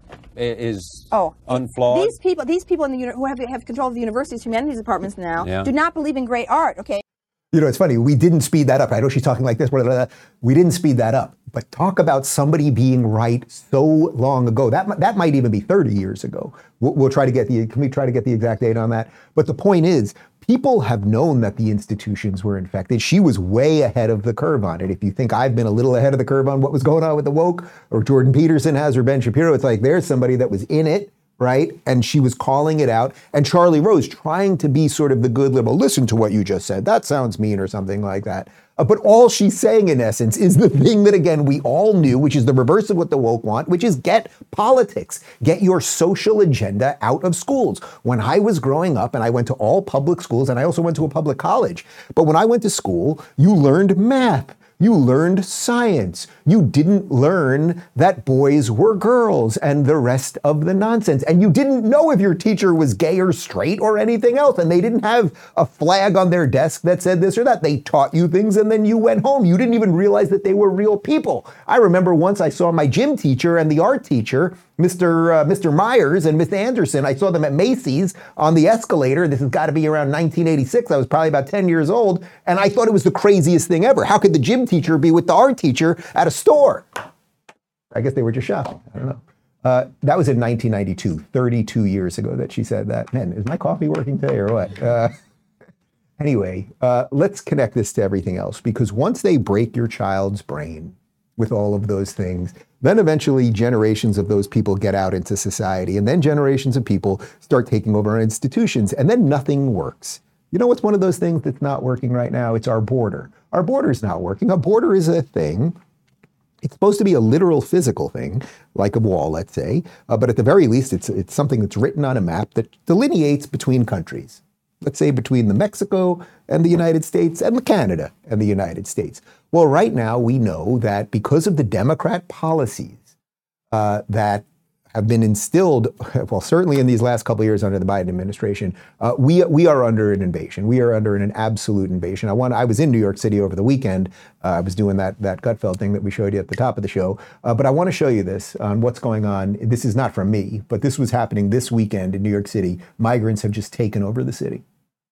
Speaker 15: is unflawed.
Speaker 16: These people who have control of the university's humanities departments now do not believe in great art. Okay.
Speaker 2: You know, it's funny. We didn't speed that up. I know she's talking like this. We didn't speed that up. But talk about somebody being right so long ago. That might even be 30 years ago. We'll try to get can we try to get the exact date on that? But the point is, people have known that the institutions were infected. She was way ahead of the curve on it. If you think I've been a little ahead of the curve on what was going on with the woke, or Jordan Peterson has, or Ben Shapiro, it's like there's somebody that was in it right? And she was calling it out. And Charlie Rose trying to be sort of the good liberal, listen to what you just said. That sounds mean or something like that. But all she's saying, in essence, is the thing that, again, we all knew, which is the reverse of what the woke want, which is get politics, get your social agenda out of schools. When I was growing up, and I went to all public schools, and I also went to a public college, but when I went to school, you learned math. You learned science. You didn't learn that boys were girls and the rest of the nonsense. And you didn't know if your teacher was gay or straight or anything else. And they didn't have a flag on their desk that said this or that. They taught you things and then you went home. You didn't even realize that they were real people. I remember once I saw my gym teacher and the art teacher, Mr. Myers and Miss Anderson. I saw them at Macy's on the escalator. This has got to be around 1986. I was probably about 10 years old. And I thought it was the craziest thing ever. How could the gym teacher be with the art teacher at a store? I guess they were just shopping. I don't know. That was in 1992, 32 years ago that she said that. Man, is my coffee working today or what? Anyway, let's connect this to everything else, because once they break your child's brain with all of those things, then eventually generations of those people get out into society, and then generations of people start taking over our institutions, and then nothing works. You know what's one of those things that's not working right now? It's our border. Our border's not working. A border is a thing. It's supposed to be a literal physical thing, like a wall, let's say, but at the very least, it's something that's written on a map that delineates between countries. Let's say between the Mexico and the United States and the Canada and the United States. Well, right now we know that because of the Democrat policies that have been instilled, well, certainly in these last couple of years under the Biden administration, we are under an invasion. We are under an absolute invasion. I was in New York City over the weekend. I was doing that Gutfeld thing that we showed you at the top of the show. But I want to show you this on what's going on. This is not from me, but this was happening this weekend in New York City. Migrants have just taken over the city.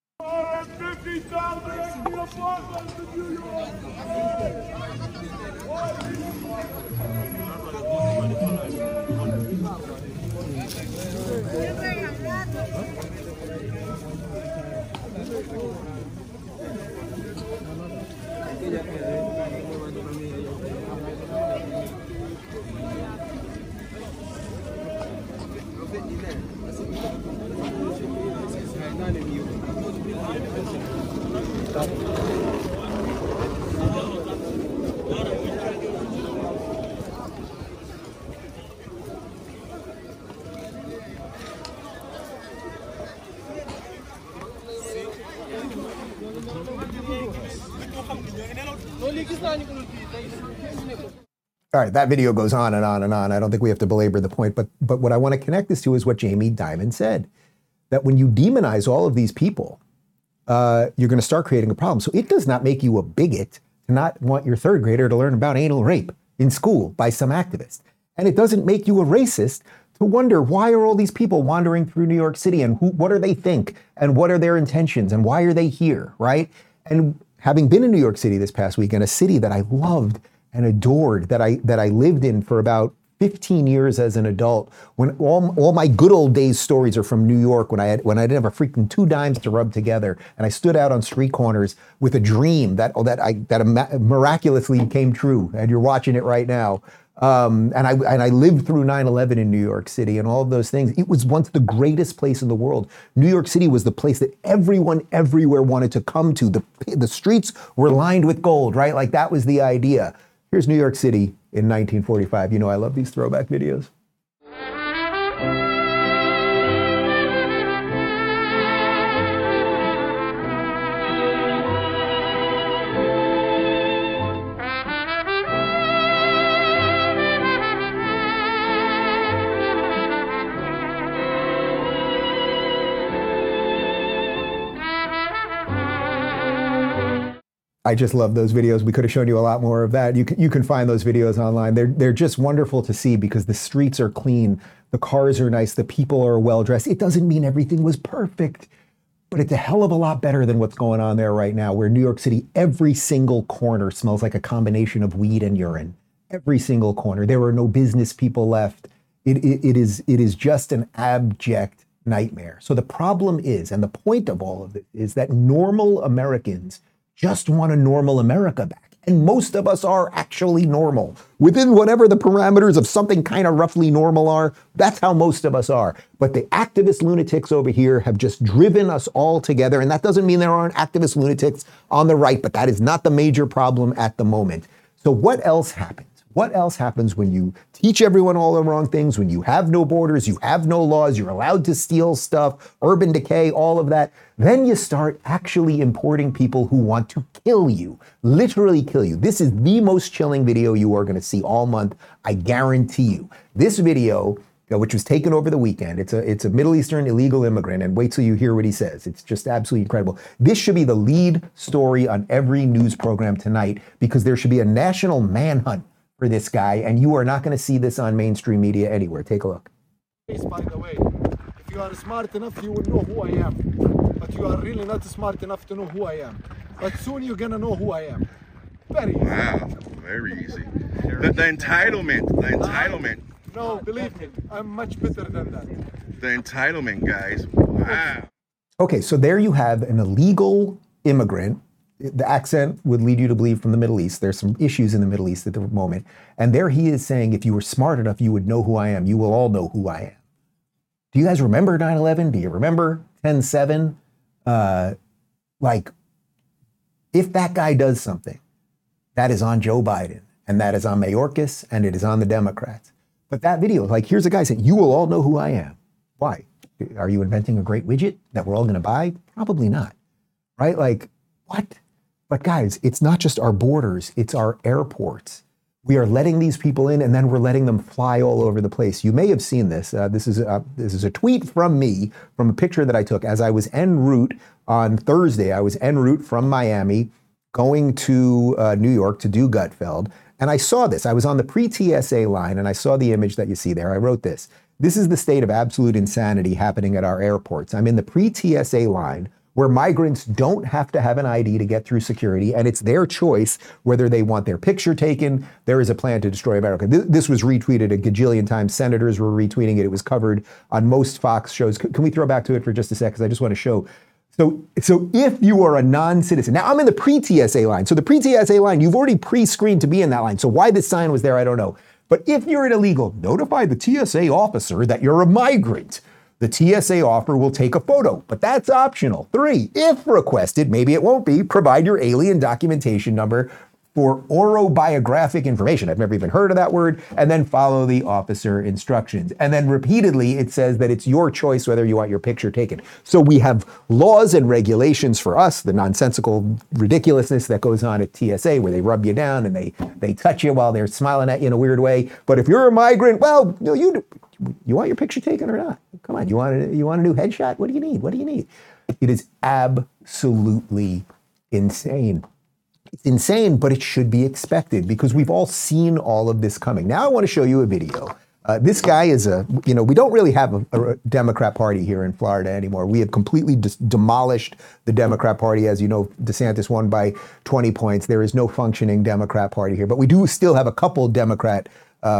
Speaker 2: All right, that video goes on and on and on. I don't think we have to belabor the point, but what I want to connect this to is what Jamie Dimon said, that when you demonize all of these people, you're going to start creating a problem. So it does not make you a bigot to not want your third grader to learn about anal rape in school by some activist. And it doesn't make you a racist to wonder, why are all these people wandering through New York City, and what do they think, and what are their intentions, and why are they here, right? And having been in New York City this past weekend, a city that I loved and adored, that I lived in for about 15 years as an adult, when all my good old days stories are from New York, when I didn't have a freaking 2 dimes to rub together, and I stood out on street corners with a dream that miraculously came true, and you're watching it right now. And I lived through 9/11 in New York City and all of those things. It was once the greatest place in the world. New York City was the place that everyone everywhere wanted to come to. The streets were lined with gold, right? Like, that was the idea. Here's New York City in 1945. You know, I love these throwback videos. I just love those videos. We could have shown you a lot more of that. You can find those videos online. They're just wonderful to see because the streets are clean, the cars are nice, the people are well dressed. It doesn't mean everything was perfect, but it's a hell of a lot better than what's going on there right now, where New York City, every single corner smells like a combination of weed and urine. Every single corner. There are no business people left. It is just an abject nightmare. So the problem is, and the point of all of it is, that normal Americans just want a normal America back. And most of us are actually normal. Within whatever the parameters of something kind of roughly normal are, that's how most of us are. But the activist lunatics over here have just driven us all together. And that doesn't mean there aren't activist lunatics on the right, but that is not the major problem at the moment. So what else happens? What else happens when you teach everyone all the wrong things, when you have no borders, you have no laws, you're allowed to steal stuff, urban decay, all of that? Then you start actually importing people who want to kill you, literally kill you. This is the most chilling video you are going to see all month, I guarantee you. This video, which was taken over the weekend, it's a Middle Eastern illegal immigrant, and wait till you hear what he says. It's just absolutely incredible. This should be the lead story on every news program tonight, because there should be a national manhunt for this guy, and you are not going to see this on mainstream media anywhere. Take a look.
Speaker 17: By the way, if you are smart enough, you will know who I am. But you are really not smart enough to know who I am. But soon you're going to know who I am. Very easy.
Speaker 18: Wow, very easy. The entitlement.
Speaker 17: No, believe me, I'm much better than that.
Speaker 18: The entitlement, guys. Wow.
Speaker 2: Okay, so there you have an illegal immigrant. The accent would lead you to believe from the Middle East. There's some issues in the Middle East at the moment. And there he is saying, if you were smart enough, you would know who I am. You will all know who I am. Do you guys remember 9/11? Do you remember 10/7? If that guy does something, that is on Joe Biden, and that is on Mayorkas, and it is on the Democrats. But that video, here's a guy saying, you will all know who I am. Why? Are you inventing a great widget that we're all going to buy? Probably not, right? What? But guys, it's not just our borders, it's our airports. We are letting these people in, and then we're letting them fly all over the place. You may have seen this. This is a tweet from me, from a picture that I took as I was en route on Thursday. I was en route from Miami, going to New York to do Gutfeld. And I saw this. I was on the pre-TSA line, and I saw the image that you see there. I wrote this. This is the state of absolute insanity happening at our airports. I'm in the pre-TSA line, where migrants don't have to have an ID to get through security, and it's their choice whether they want their picture taken. There is a plan to destroy America. This was retweeted a gajillion times. Senators were retweeting it. It was covered on most Fox shows. Can we throw back to it for just a sec? Because I just want to show. So if you are a non-citizen, now I'm in the pre-TSA line. So the pre-TSA line, you've already pre-screened to be in that line. So why this sign was there, I don't know. But if you're an illegal, notify the TSA officer that you're a migrant. The TSA officer will take a photo, but that's optional. 3, if requested, maybe it won't be, provide your alien documentation number for autobiographic information. I've never even heard of that word. And then follow the officer instructions. And then repeatedly, it says that it's your choice whether you want your picture taken. So we have laws and regulations for us, the nonsensical ridiculousness that goes on at TSA, where they rub you down and they touch you while they're smiling at you in a weird way. But if you're a migrant, well, you want your picture taken or not? Come on, you want a new headshot? What do you need? What do you need? It is absolutely insane. It's insane, but it should be expected because we've all seen all of this coming. Now I want to show you a video. This guy is we don't really have a Democrat Party here in Florida anymore. We have completely demolished the Democrat Party. As you know, DeSantis won by 20 points. There is no functioning Democrat Party here, but we do still have a couple Democrat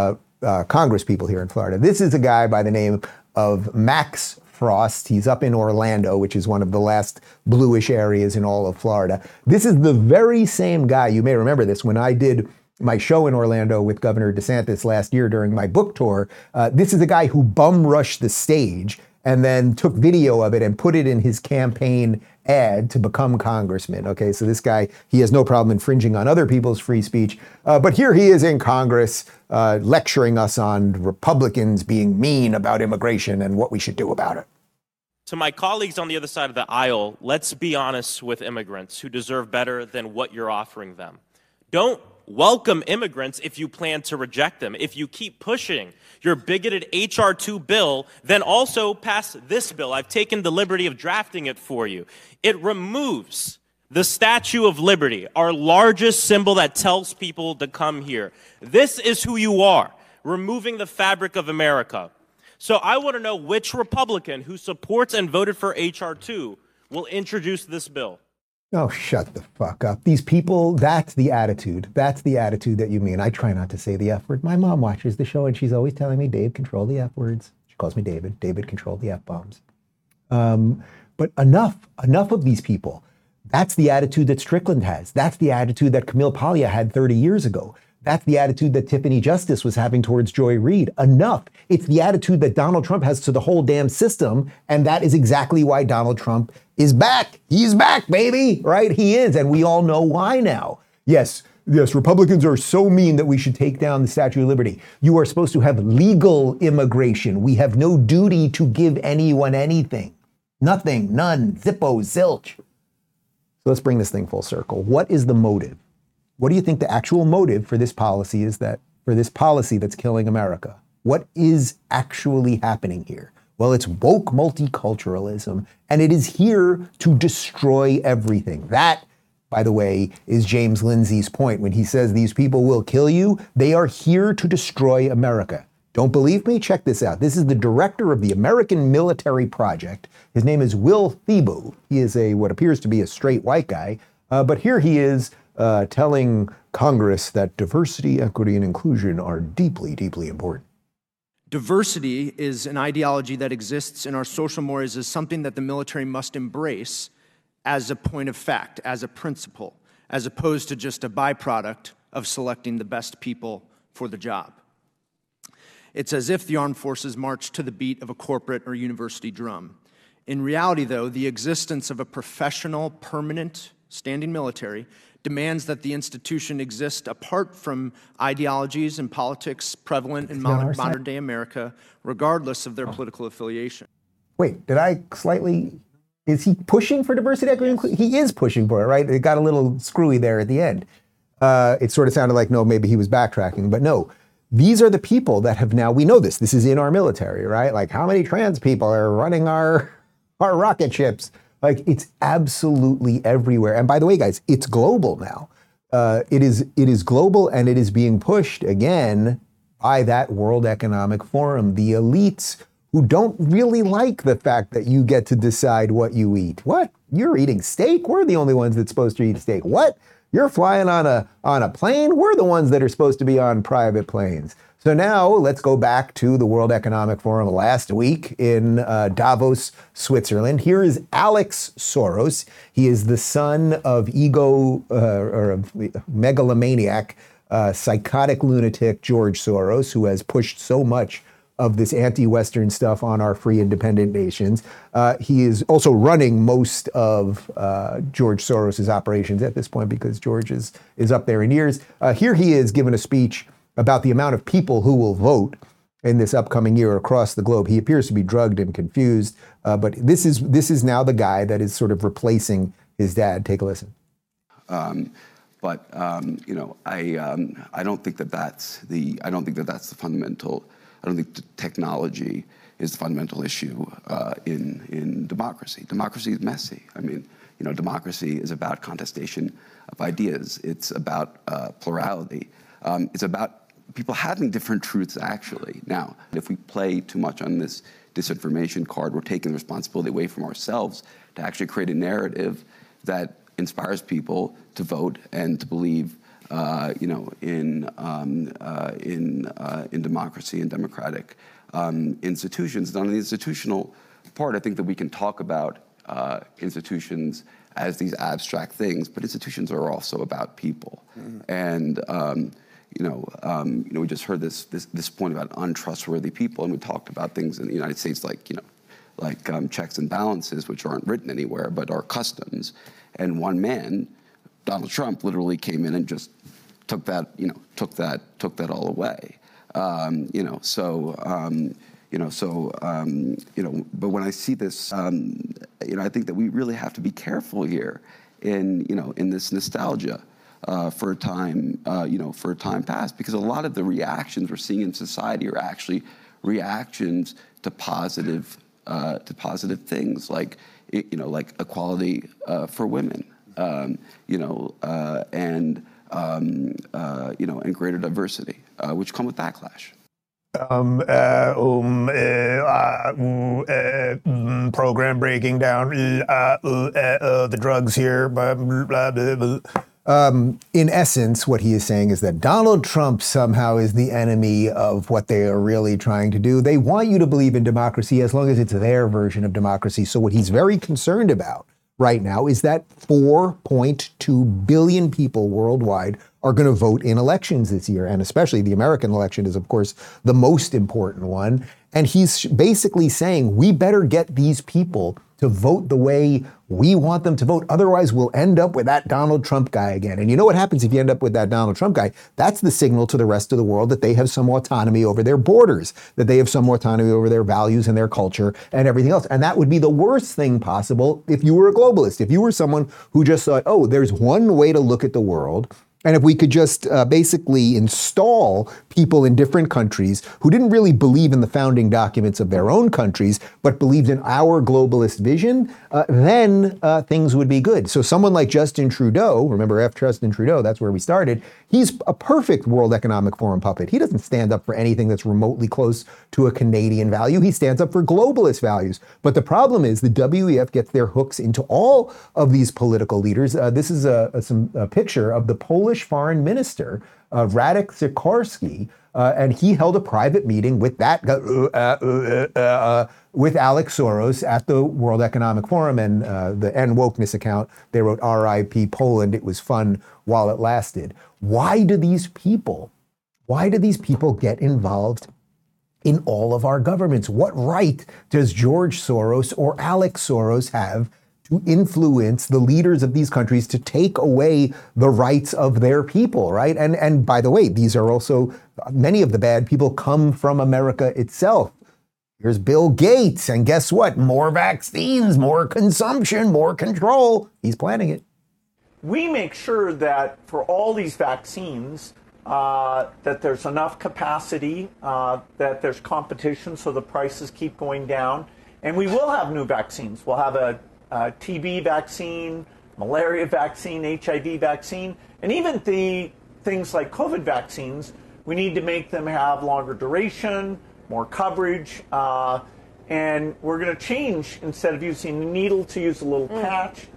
Speaker 2: Congress people here in Florida. This is a guy by the name of Max Frost. He's up in Orlando, which is one of the last bluish areas in all of Florida. This is the very same guy. You may remember this when I did my show in Orlando with Governor DeSantis last year during my book tour. This is a guy who bum rushed the stage and then took video of it and put it in his campaign ad to become congressman. Okay, so this guy, he has no problem infringing on other people's free speech. But here he is in Congress lecturing us on Republicans being mean about immigration and what we should do about it.
Speaker 19: To my colleagues on the other side of the aisle, let's be honest with immigrants who deserve better than what you're offering them. Don't welcome immigrants if you plan to reject them. If you keep pushing your bigoted H.R. 2 bill, then also pass this bill. I've taken the liberty of drafting it for you. It removes the Statue of Liberty, our largest symbol that tells people to come here. This is who you are, removing the fabric of America. So I want to know which Republican who supports and voted for H.R. 2 will introduce this bill.
Speaker 2: Oh, shut the fuck up. These people, that's the attitude. That's the attitude that you mean. I try not to say the F word. My mom watches the show and she's always telling me, Dave, control the F words. She calls me David. David, control the F bombs. But enough of these people. That's the attitude that Strickland has. That's the attitude that Camille Paglia had 30 years ago. That's the attitude that Tiffany Justice was having towards Joy Reid. Enough. It's the attitude that Donald Trump has to the whole damn system. And that is exactly why Donald Trump is back. He's back, baby, right? He is. And we all know why now. Yes, Republicans are so mean that we should take down the Statue of Liberty. You are supposed to have legal immigration. We have no duty to give anyone anything. Nothing, none, zippo, zilch. So let's bring this thing full circle. What is the motive? What do you think the actual motive for this policy is, for this policy that's killing America? What is actually happening here? Well, it's woke multiculturalism, and it is here to destroy everything. That, by the way, is James Lindsay's point when he says these people will kill you. They are here to destroy America. Don't believe me? Check this out. This is the director of the American Military Project. His name is Will Thibault. He is what appears to be a straight white guy, but here he is telling Congress that diversity, equity, and inclusion are deeply, deeply important.
Speaker 20: Diversity is an ideology that exists in our social mores as something that the military must embrace as a point of fact, as a principle, as opposed to just a byproduct of selecting the best people for the job. It's as if the armed forces march to the beat of a corporate or university drum. In reality, though, the existence of a professional, permanent, standing military demands that the institution exist apart from ideologies and politics prevalent in modern-day America, regardless of their political affiliation.
Speaker 2: Wait, is he pushing for diversity, equity, inclusion? He is pushing for it, right? It got a little screwy there at the end. It sort of sounded like, no, maybe he was backtracking, but no. These are the people that have now, we know this is in our military, right? Like, how many trans people are running our rocket ships? Like, it's absolutely everywhere. And by the way, guys, it's global now. It is global, and it is being pushed again by that World Economic Forum, the elites who don't really like the fact that you get to decide what you eat. What? You're eating steak? We're the only ones that's supposed to eat steak. What? You're flying on a plane? We're the ones that are supposed to be on private planes. So now let's go back to the World Economic Forum last week in Davos, Switzerland. Here is Alex Soros. He is the son of megalomaniac, psychotic lunatic George Soros, who has pushed so much of this anti-Western stuff on our free independent nations. He is also running most of George Soros's operations at this point because George is up there in years. Here he is giving a speech about the amount of people who will vote in this upcoming year across the globe. He appears to be drugged and confused, but this is now the guy that is sort of replacing his dad. Take a listen.
Speaker 21: I don't think that's the fundamental. I don't think technology is the fundamental issue in democracy. Democracy is messy. I mean, democracy is about contestation of ideas. It's about plurality. It's about people having different truths, actually. Now, if we play too much on this disinformation card, we're taking the responsibility away from ourselves to actually create a narrative that inspires people to vote and to believe in democracy and democratic institutions. And on the institutional part, I think that we can talk about institutions as these abstract things, but institutions are also about people. Mm-hmm. And we just heard this point about untrustworthy people, and we talked about things in the United States like checks and balances, which aren't written anywhere but are customs. And one man, Donald Trump, literally came in and just took that all away. But when I see this, I think that we really have to be careful here in this nostalgia for a time past, because a lot of the reactions we're seeing in society are actually reactions to positive things like equality for women, and greater diversity, which come with backlash.
Speaker 2: Program breaking down, the drugs here, blah, blah, blah, blah. In essence, what he is saying is that Donald Trump somehow is the enemy of what they are really trying to do. They want you to believe in democracy as long as it's their version of democracy. So what he's very concerned about right now is that 4.2 billion people worldwide are going to vote in elections this year. And especially the American election is, of course, the most important one. And he's basically saying we better get these people to vote the way we want them to vote. Otherwise, we'll end up with that Donald Trump guy again. And you know what happens if you end up with that Donald Trump guy? That's the signal to the rest of the world that they have some autonomy over their borders, that they have some autonomy over their values and their culture and everything else. And that would be the worst thing possible if you were a globalist, if you were someone who just thought, oh, there's one way to look at the world. And if we could just basically install people in different countries who didn't really believe in the founding documents of their own countries, but believed in our globalist vision, then things would be good. So someone like Justin Trudeau, remember F. Justin Trudeau, that's where we started, he's a perfect World Economic Forum puppet. He doesn't stand up for anything that's remotely close to a Canadian value. He stands up for globalist values. But the problem is the WEF gets their hooks into all of these political leaders. This is a picture of the Polish foreign minister, Radek Sikorski, and he held a private meeting with that with Alex Soros at the World Economic Forum, and the N-Wokeness account, they wrote RIP Poland. It was fun while it lasted. Why do these people get involved in all of our governments? What right does George Soros or Alex Soros have to influence the leaders of these countries to take away the rights of their people, right? And by the way, these are also, many of the bad people come from America itself. Here's Bill Gates, and guess what? More vaccines, more consumption, more control. He's planning it.
Speaker 1: We make sure that for all these vaccines, that there's enough capacity, that there's competition so the prices keep going down. And we will have new vaccines. We'll have a TB vaccine, malaria vaccine, HIV vaccine, and even the things like COVID vaccines, we need to make them have longer duration, more coverage, and we're going to change, instead of using a needle, to use a little patch.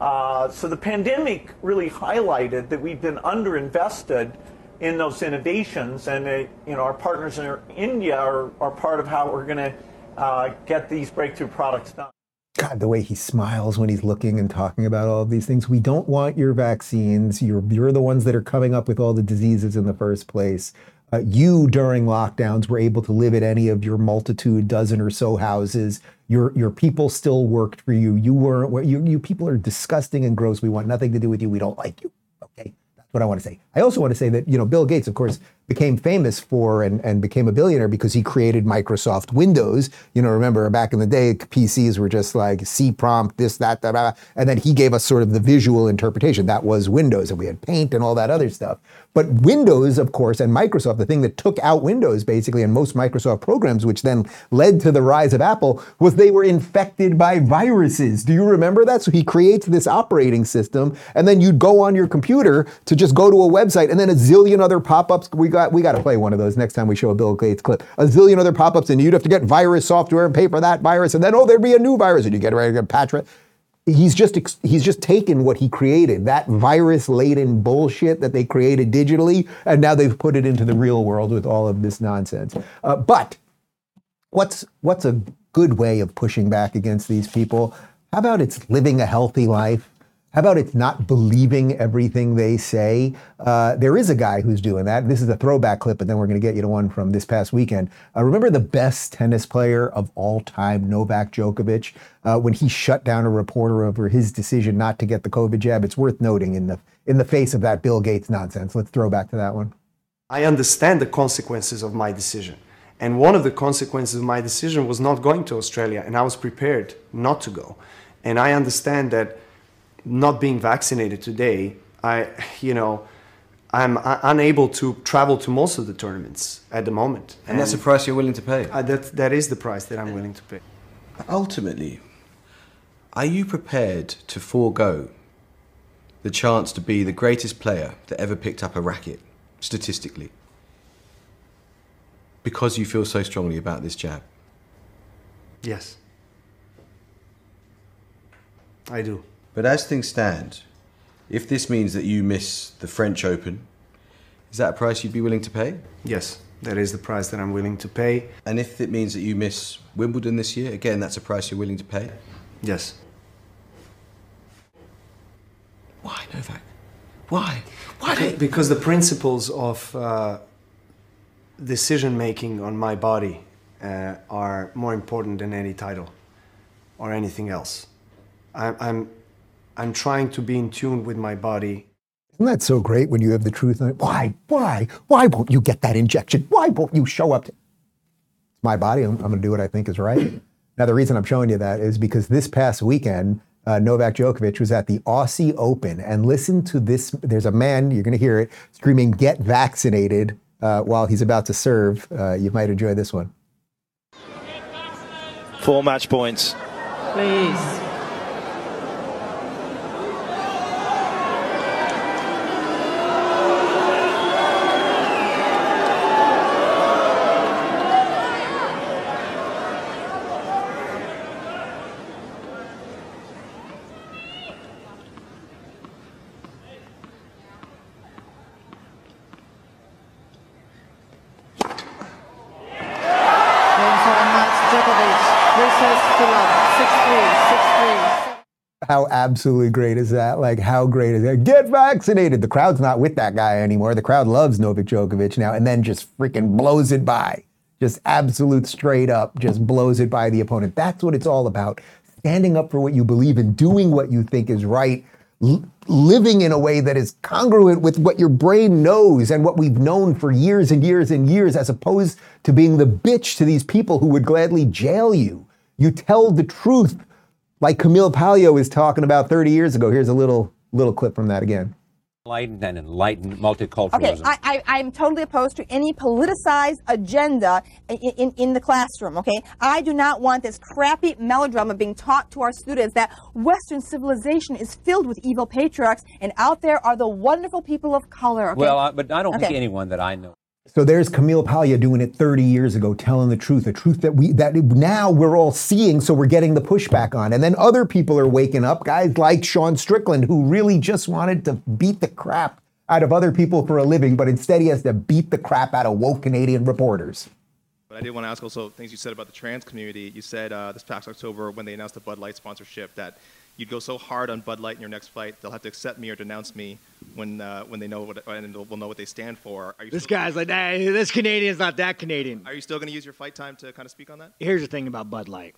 Speaker 1: So the pandemic really highlighted that we've been underinvested in those innovations, and our partners in India are part of how we're going to get these breakthrough products done.
Speaker 2: God, the way he smiles when he's looking and talking about all of these things. We don't want your vaccines. You're the ones that are coming up with all the diseases in the first place. You, during lockdowns, were able to live at any of your multitude, dozen or so houses. Your people still worked for you. You weren't. You people are disgusting and gross. We want nothing to do with you. We don't like you. Okay, that's what I want to say. I also want to say that Bill Gates, of course, became famous for and became a billionaire because he created Microsoft Windows. Remember back in the day, PCs were just like C prompt, this, that, and then he gave us sort of the visual interpretation. That was Windows, and we had Paint and all that other stuff. But Windows, of course, and Microsoft, the thing that took out Windows basically and most Microsoft programs, which then led to the rise of Apple, was they were infected by viruses. Do you remember that? So he creates this operating system, and then you'd go on your computer to just go to a website, and then a zillion other pop-ups. We got to play one of those next time we show a Bill Gates clip. A zillion other pop-ups, and you'd have to get virus software and pay for that virus, and then there'd be a new virus, and you get ready to get patch it. He's just taken what he created, that virus-laden bullshit that they created digitally, and now they've put it into the real world with all of this nonsense. But what's a good way of pushing back against these people? How about it's living a healthy life? How about it's not believing everything they say? There is a guy who's doing that. This is a throwback clip, but then we're going to get you to one from this past weekend. Remember the best tennis player of all time, Novak Djokovic, when he shut down a reporter over his decision not to get the COVID jab? It's worth noting in the face of that Bill Gates nonsense. Let's throw back to that one.
Speaker 22: I understand the consequences of my decision. And one of the consequences of my decision was not going to Australia, and I was prepared not to go. And I understand that not being vaccinated today, I'm unable to travel to most of the tournaments at the moment.
Speaker 23: And that's the price you're willing to pay?
Speaker 22: That is the price that I'm willing to pay.
Speaker 23: Ultimately, are you prepared to forego the chance to be the greatest player that ever picked up a racket, statistically, because you feel so strongly about this jab?
Speaker 22: Yes. I do.
Speaker 23: But as things stand, if this means that you miss the French Open, is that a price you'd be willing to pay?
Speaker 22: Yes, that is the price that I'm willing to pay.
Speaker 23: And if it means that you miss Wimbledon this year, again, that's a price you're willing to pay?
Speaker 22: Yes.
Speaker 23: Why, Novak? Why? Why?
Speaker 22: Because the principles of decision making on my body are more important than any title or anything else. I'm trying to be in tune with my body.
Speaker 2: Isn't that so great when you have the truth? Why won't you get that injection? Why won't you show up? It's my body. I'm going to do what I think is right. Now, the reason I'm showing you that is because this past weekend, Novak Djokovic was at the Aussie Open, and listen to this. There's a man, you're going to hear it, screaming, "Get vaccinated," while he's about to serve. You might enjoy this one.
Speaker 3: 4 match points.
Speaker 4: Please.
Speaker 2: How absolutely great is that? Like, how great is that? Get vaccinated. The crowd's not with that guy anymore. The crowd loves Novak Djokovic now, and then just freaking blows it by. Just absolute straight up, just blows it by the opponent. That's what it's all about. Standing up for what you believe in, doing what you think is right, living in a way that is congruent with what your brain knows and what we've known for years and years and years, as opposed to being the bitch to these people who would gladly jail you. You tell the truth, like Camille Paglia was talking about 30 years ago. Here's a little clip from that again.
Speaker 15: Enlightened and enlightened multiculturalism.
Speaker 16: Okay, I'm totally opposed to any politicized agenda in the classroom, okay? I do not want this crappy melodrama being taught to our students that Western civilization is filled with evil patriarchs and out there are the wonderful people of color, okay?
Speaker 15: Well, but I don't think anyone that I know.
Speaker 2: So there's Camille Paglia doing it 30 years ago, telling the truth that now we're all seeing, so we're getting the pushback on. And then other people are waking up, guys like Sean Strickland, who really just wanted to beat the crap out of other people for a living, but instead he has to beat the crap out of woke Canadian reporters.
Speaker 6: But I did want to ask also things you said about the trans community. You said this past October when they announced the Bud Light sponsorship that you'd go so hard on Bud Light in your next flight, they'll have to accept me or denounce me when they know what, and will know what they stand for.
Speaker 7: This guy's like, hey, this Canadian's not that Canadian.
Speaker 6: Are you still going to use your flight time to kind of speak on that?
Speaker 7: Here's the thing about Bud Light.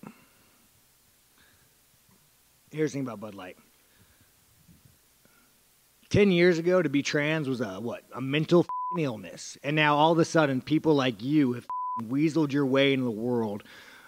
Speaker 7: 10 years ago, to be trans was a mental illness. And now all of a sudden, people like you have weaseled your way into the world.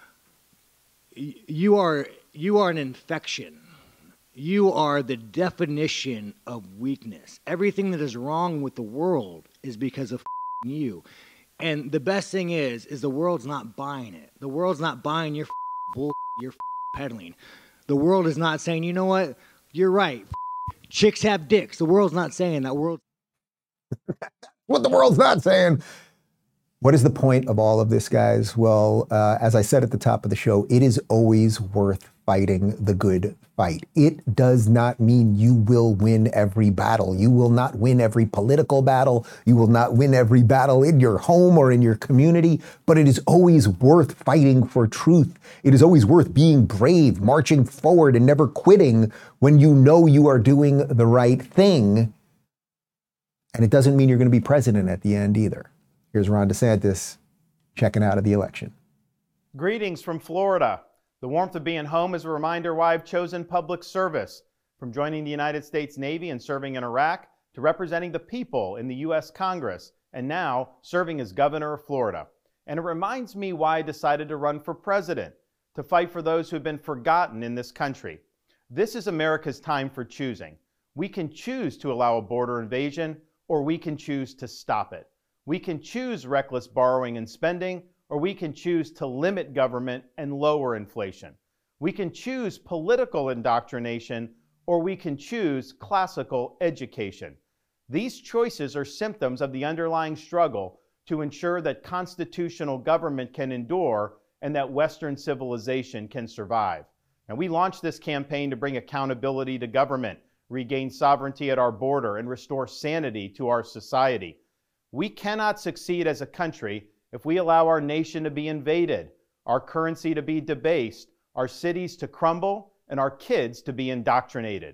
Speaker 7: You are an infection. You are the definition of weakness. Everything that is wrong with the world is because of you. And the best thing is the world's not buying it. The world's not buying your bull you're peddling. The world is not saying, you know what, you're right. Chicks have dicks. The world's not saying that.
Speaker 2: What the world's not saying. What is the point of all of this, guys? Well, as I said at the top of the show, it is always worth fighting the good fight. It does not mean you will win every battle. You will not win every political battle. You will not win every battle in your home or in your community, but it is always worth fighting for truth. It is always worth being brave, marching forward and never quitting when you know you are doing the right thing. And it doesn't mean you're going to be president at the end either. Here's Ron DeSantis checking out of the election.
Speaker 5: Greetings from Florida. The warmth of being home is a reminder why I've chosen public service. From joining the United States Navy and serving in Iraq, to representing the people in the U.S. Congress, and now serving as governor of Florida. And it reminds me why I decided to run for president, to fight for those who have been forgotten in this country. This is America's time for choosing. We can choose to allow a border invasion, or we can choose to stop it. We can choose reckless borrowing and spending, or we can choose to limit government and lower inflation. We can choose political indoctrination, or we can choose classical education. These choices are symptoms of the underlying struggle to ensure that constitutional government can endure and that Western civilization can survive. And we launched this campaign to bring accountability to government, regain sovereignty at our border, and restore sanity to our society. We cannot succeed as a country if we allow our nation to be invaded, our currency to be debased, our cities to crumble, and our kids to be indoctrinated.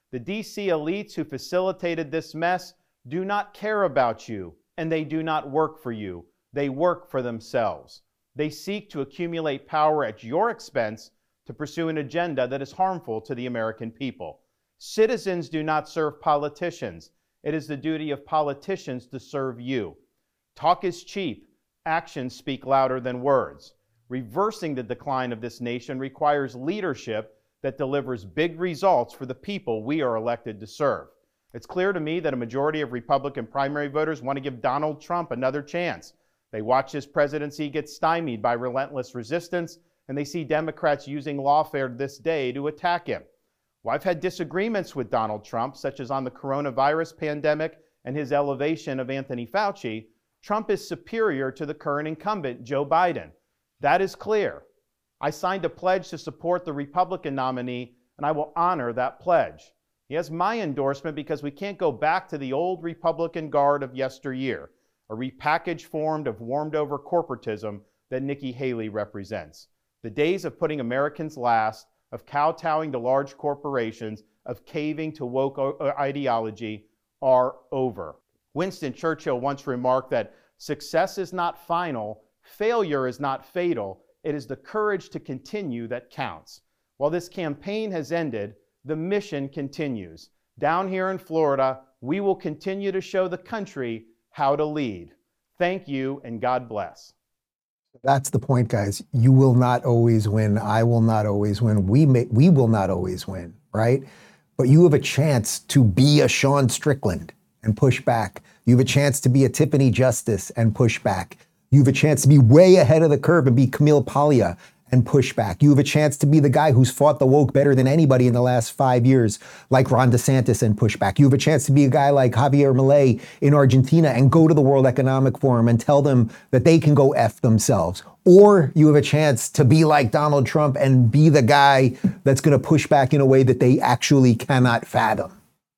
Speaker 5: The DC elites who facilitated this mess do not care about you, and they do not work for you. They work for themselves. They seek to accumulate power at your expense to pursue an agenda that is harmful to the American people. Citizens do not serve politicians. It is the duty of politicians to serve you. Talk is cheap. Actions speak louder than words. Reversing the decline of this nation requires leadership that delivers big results for the people we are elected to serve. It's clear to me that a majority of Republican primary voters want to give Donald Trump another chance. They watch his presidency get stymied by relentless resistance, and they see Democrats using lawfare this day to attack him. Well, I've had disagreements with Donald Trump, such as on the coronavirus pandemic and his elevation of Anthony Fauci. Trump is superior to the current incumbent, Joe Biden. That is clear. I signed a pledge to support the Republican nominee, and I will honor that pledge. He has my endorsement because we can't go back to the old Republican guard of yesteryear, a repackaged form of warmed-over corporatism that Nikki Haley represents. The days of putting Americans last, of kowtowing to large corporations, of caving to woke ideology are over. Winston Churchill once remarked that success is not final, failure is not fatal, it is the courage to continue that counts. While this campaign has ended, the mission continues. Down here in Florida, we will continue to show the country how to lead. Thank you, and God bless.
Speaker 2: That's the point, guys. You will not always win. I will not always win. We will not always win, right? But you have a chance to be a Sean Strickland and push back. You have a chance to be a Tiffany Justice and push back. You have a chance to be way ahead of the curve and be Camille Paglia and push back. You have a chance to be the guy who's fought the woke better than anybody in the last 5 years, like Ron DeSantis, and push back. You have a chance to be a guy like Javier Milei in Argentina and go to the World Economic Forum and tell them that they can go F themselves. Or you have a chance to be like Donald Trump and be the guy that's going to push back in a way that they actually cannot fathom.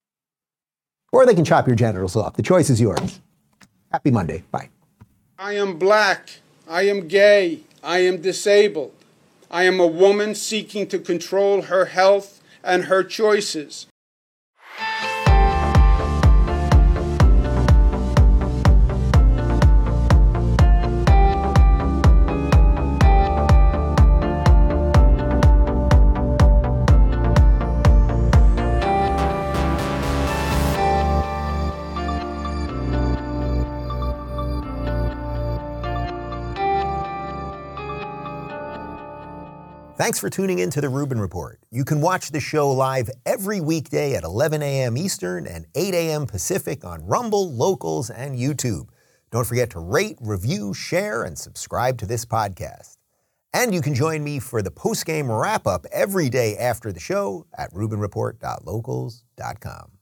Speaker 2: Or they can chop your genitals off. The choice is yours. Happy Monday. Bye.
Speaker 3: I am black. I am gay. I am disabled. I am a woman seeking to control her health and her choices.
Speaker 2: Thanks for tuning in to The Rubin Report. You can watch the show live every weekday at 11 a.m. Eastern and 8 a.m. Pacific on Rumble, Locals, and YouTube. Don't forget to rate, review, share, and subscribe to this podcast. And you can join me for the post-game wrap-up every day after the show at RubinReport.locals.com.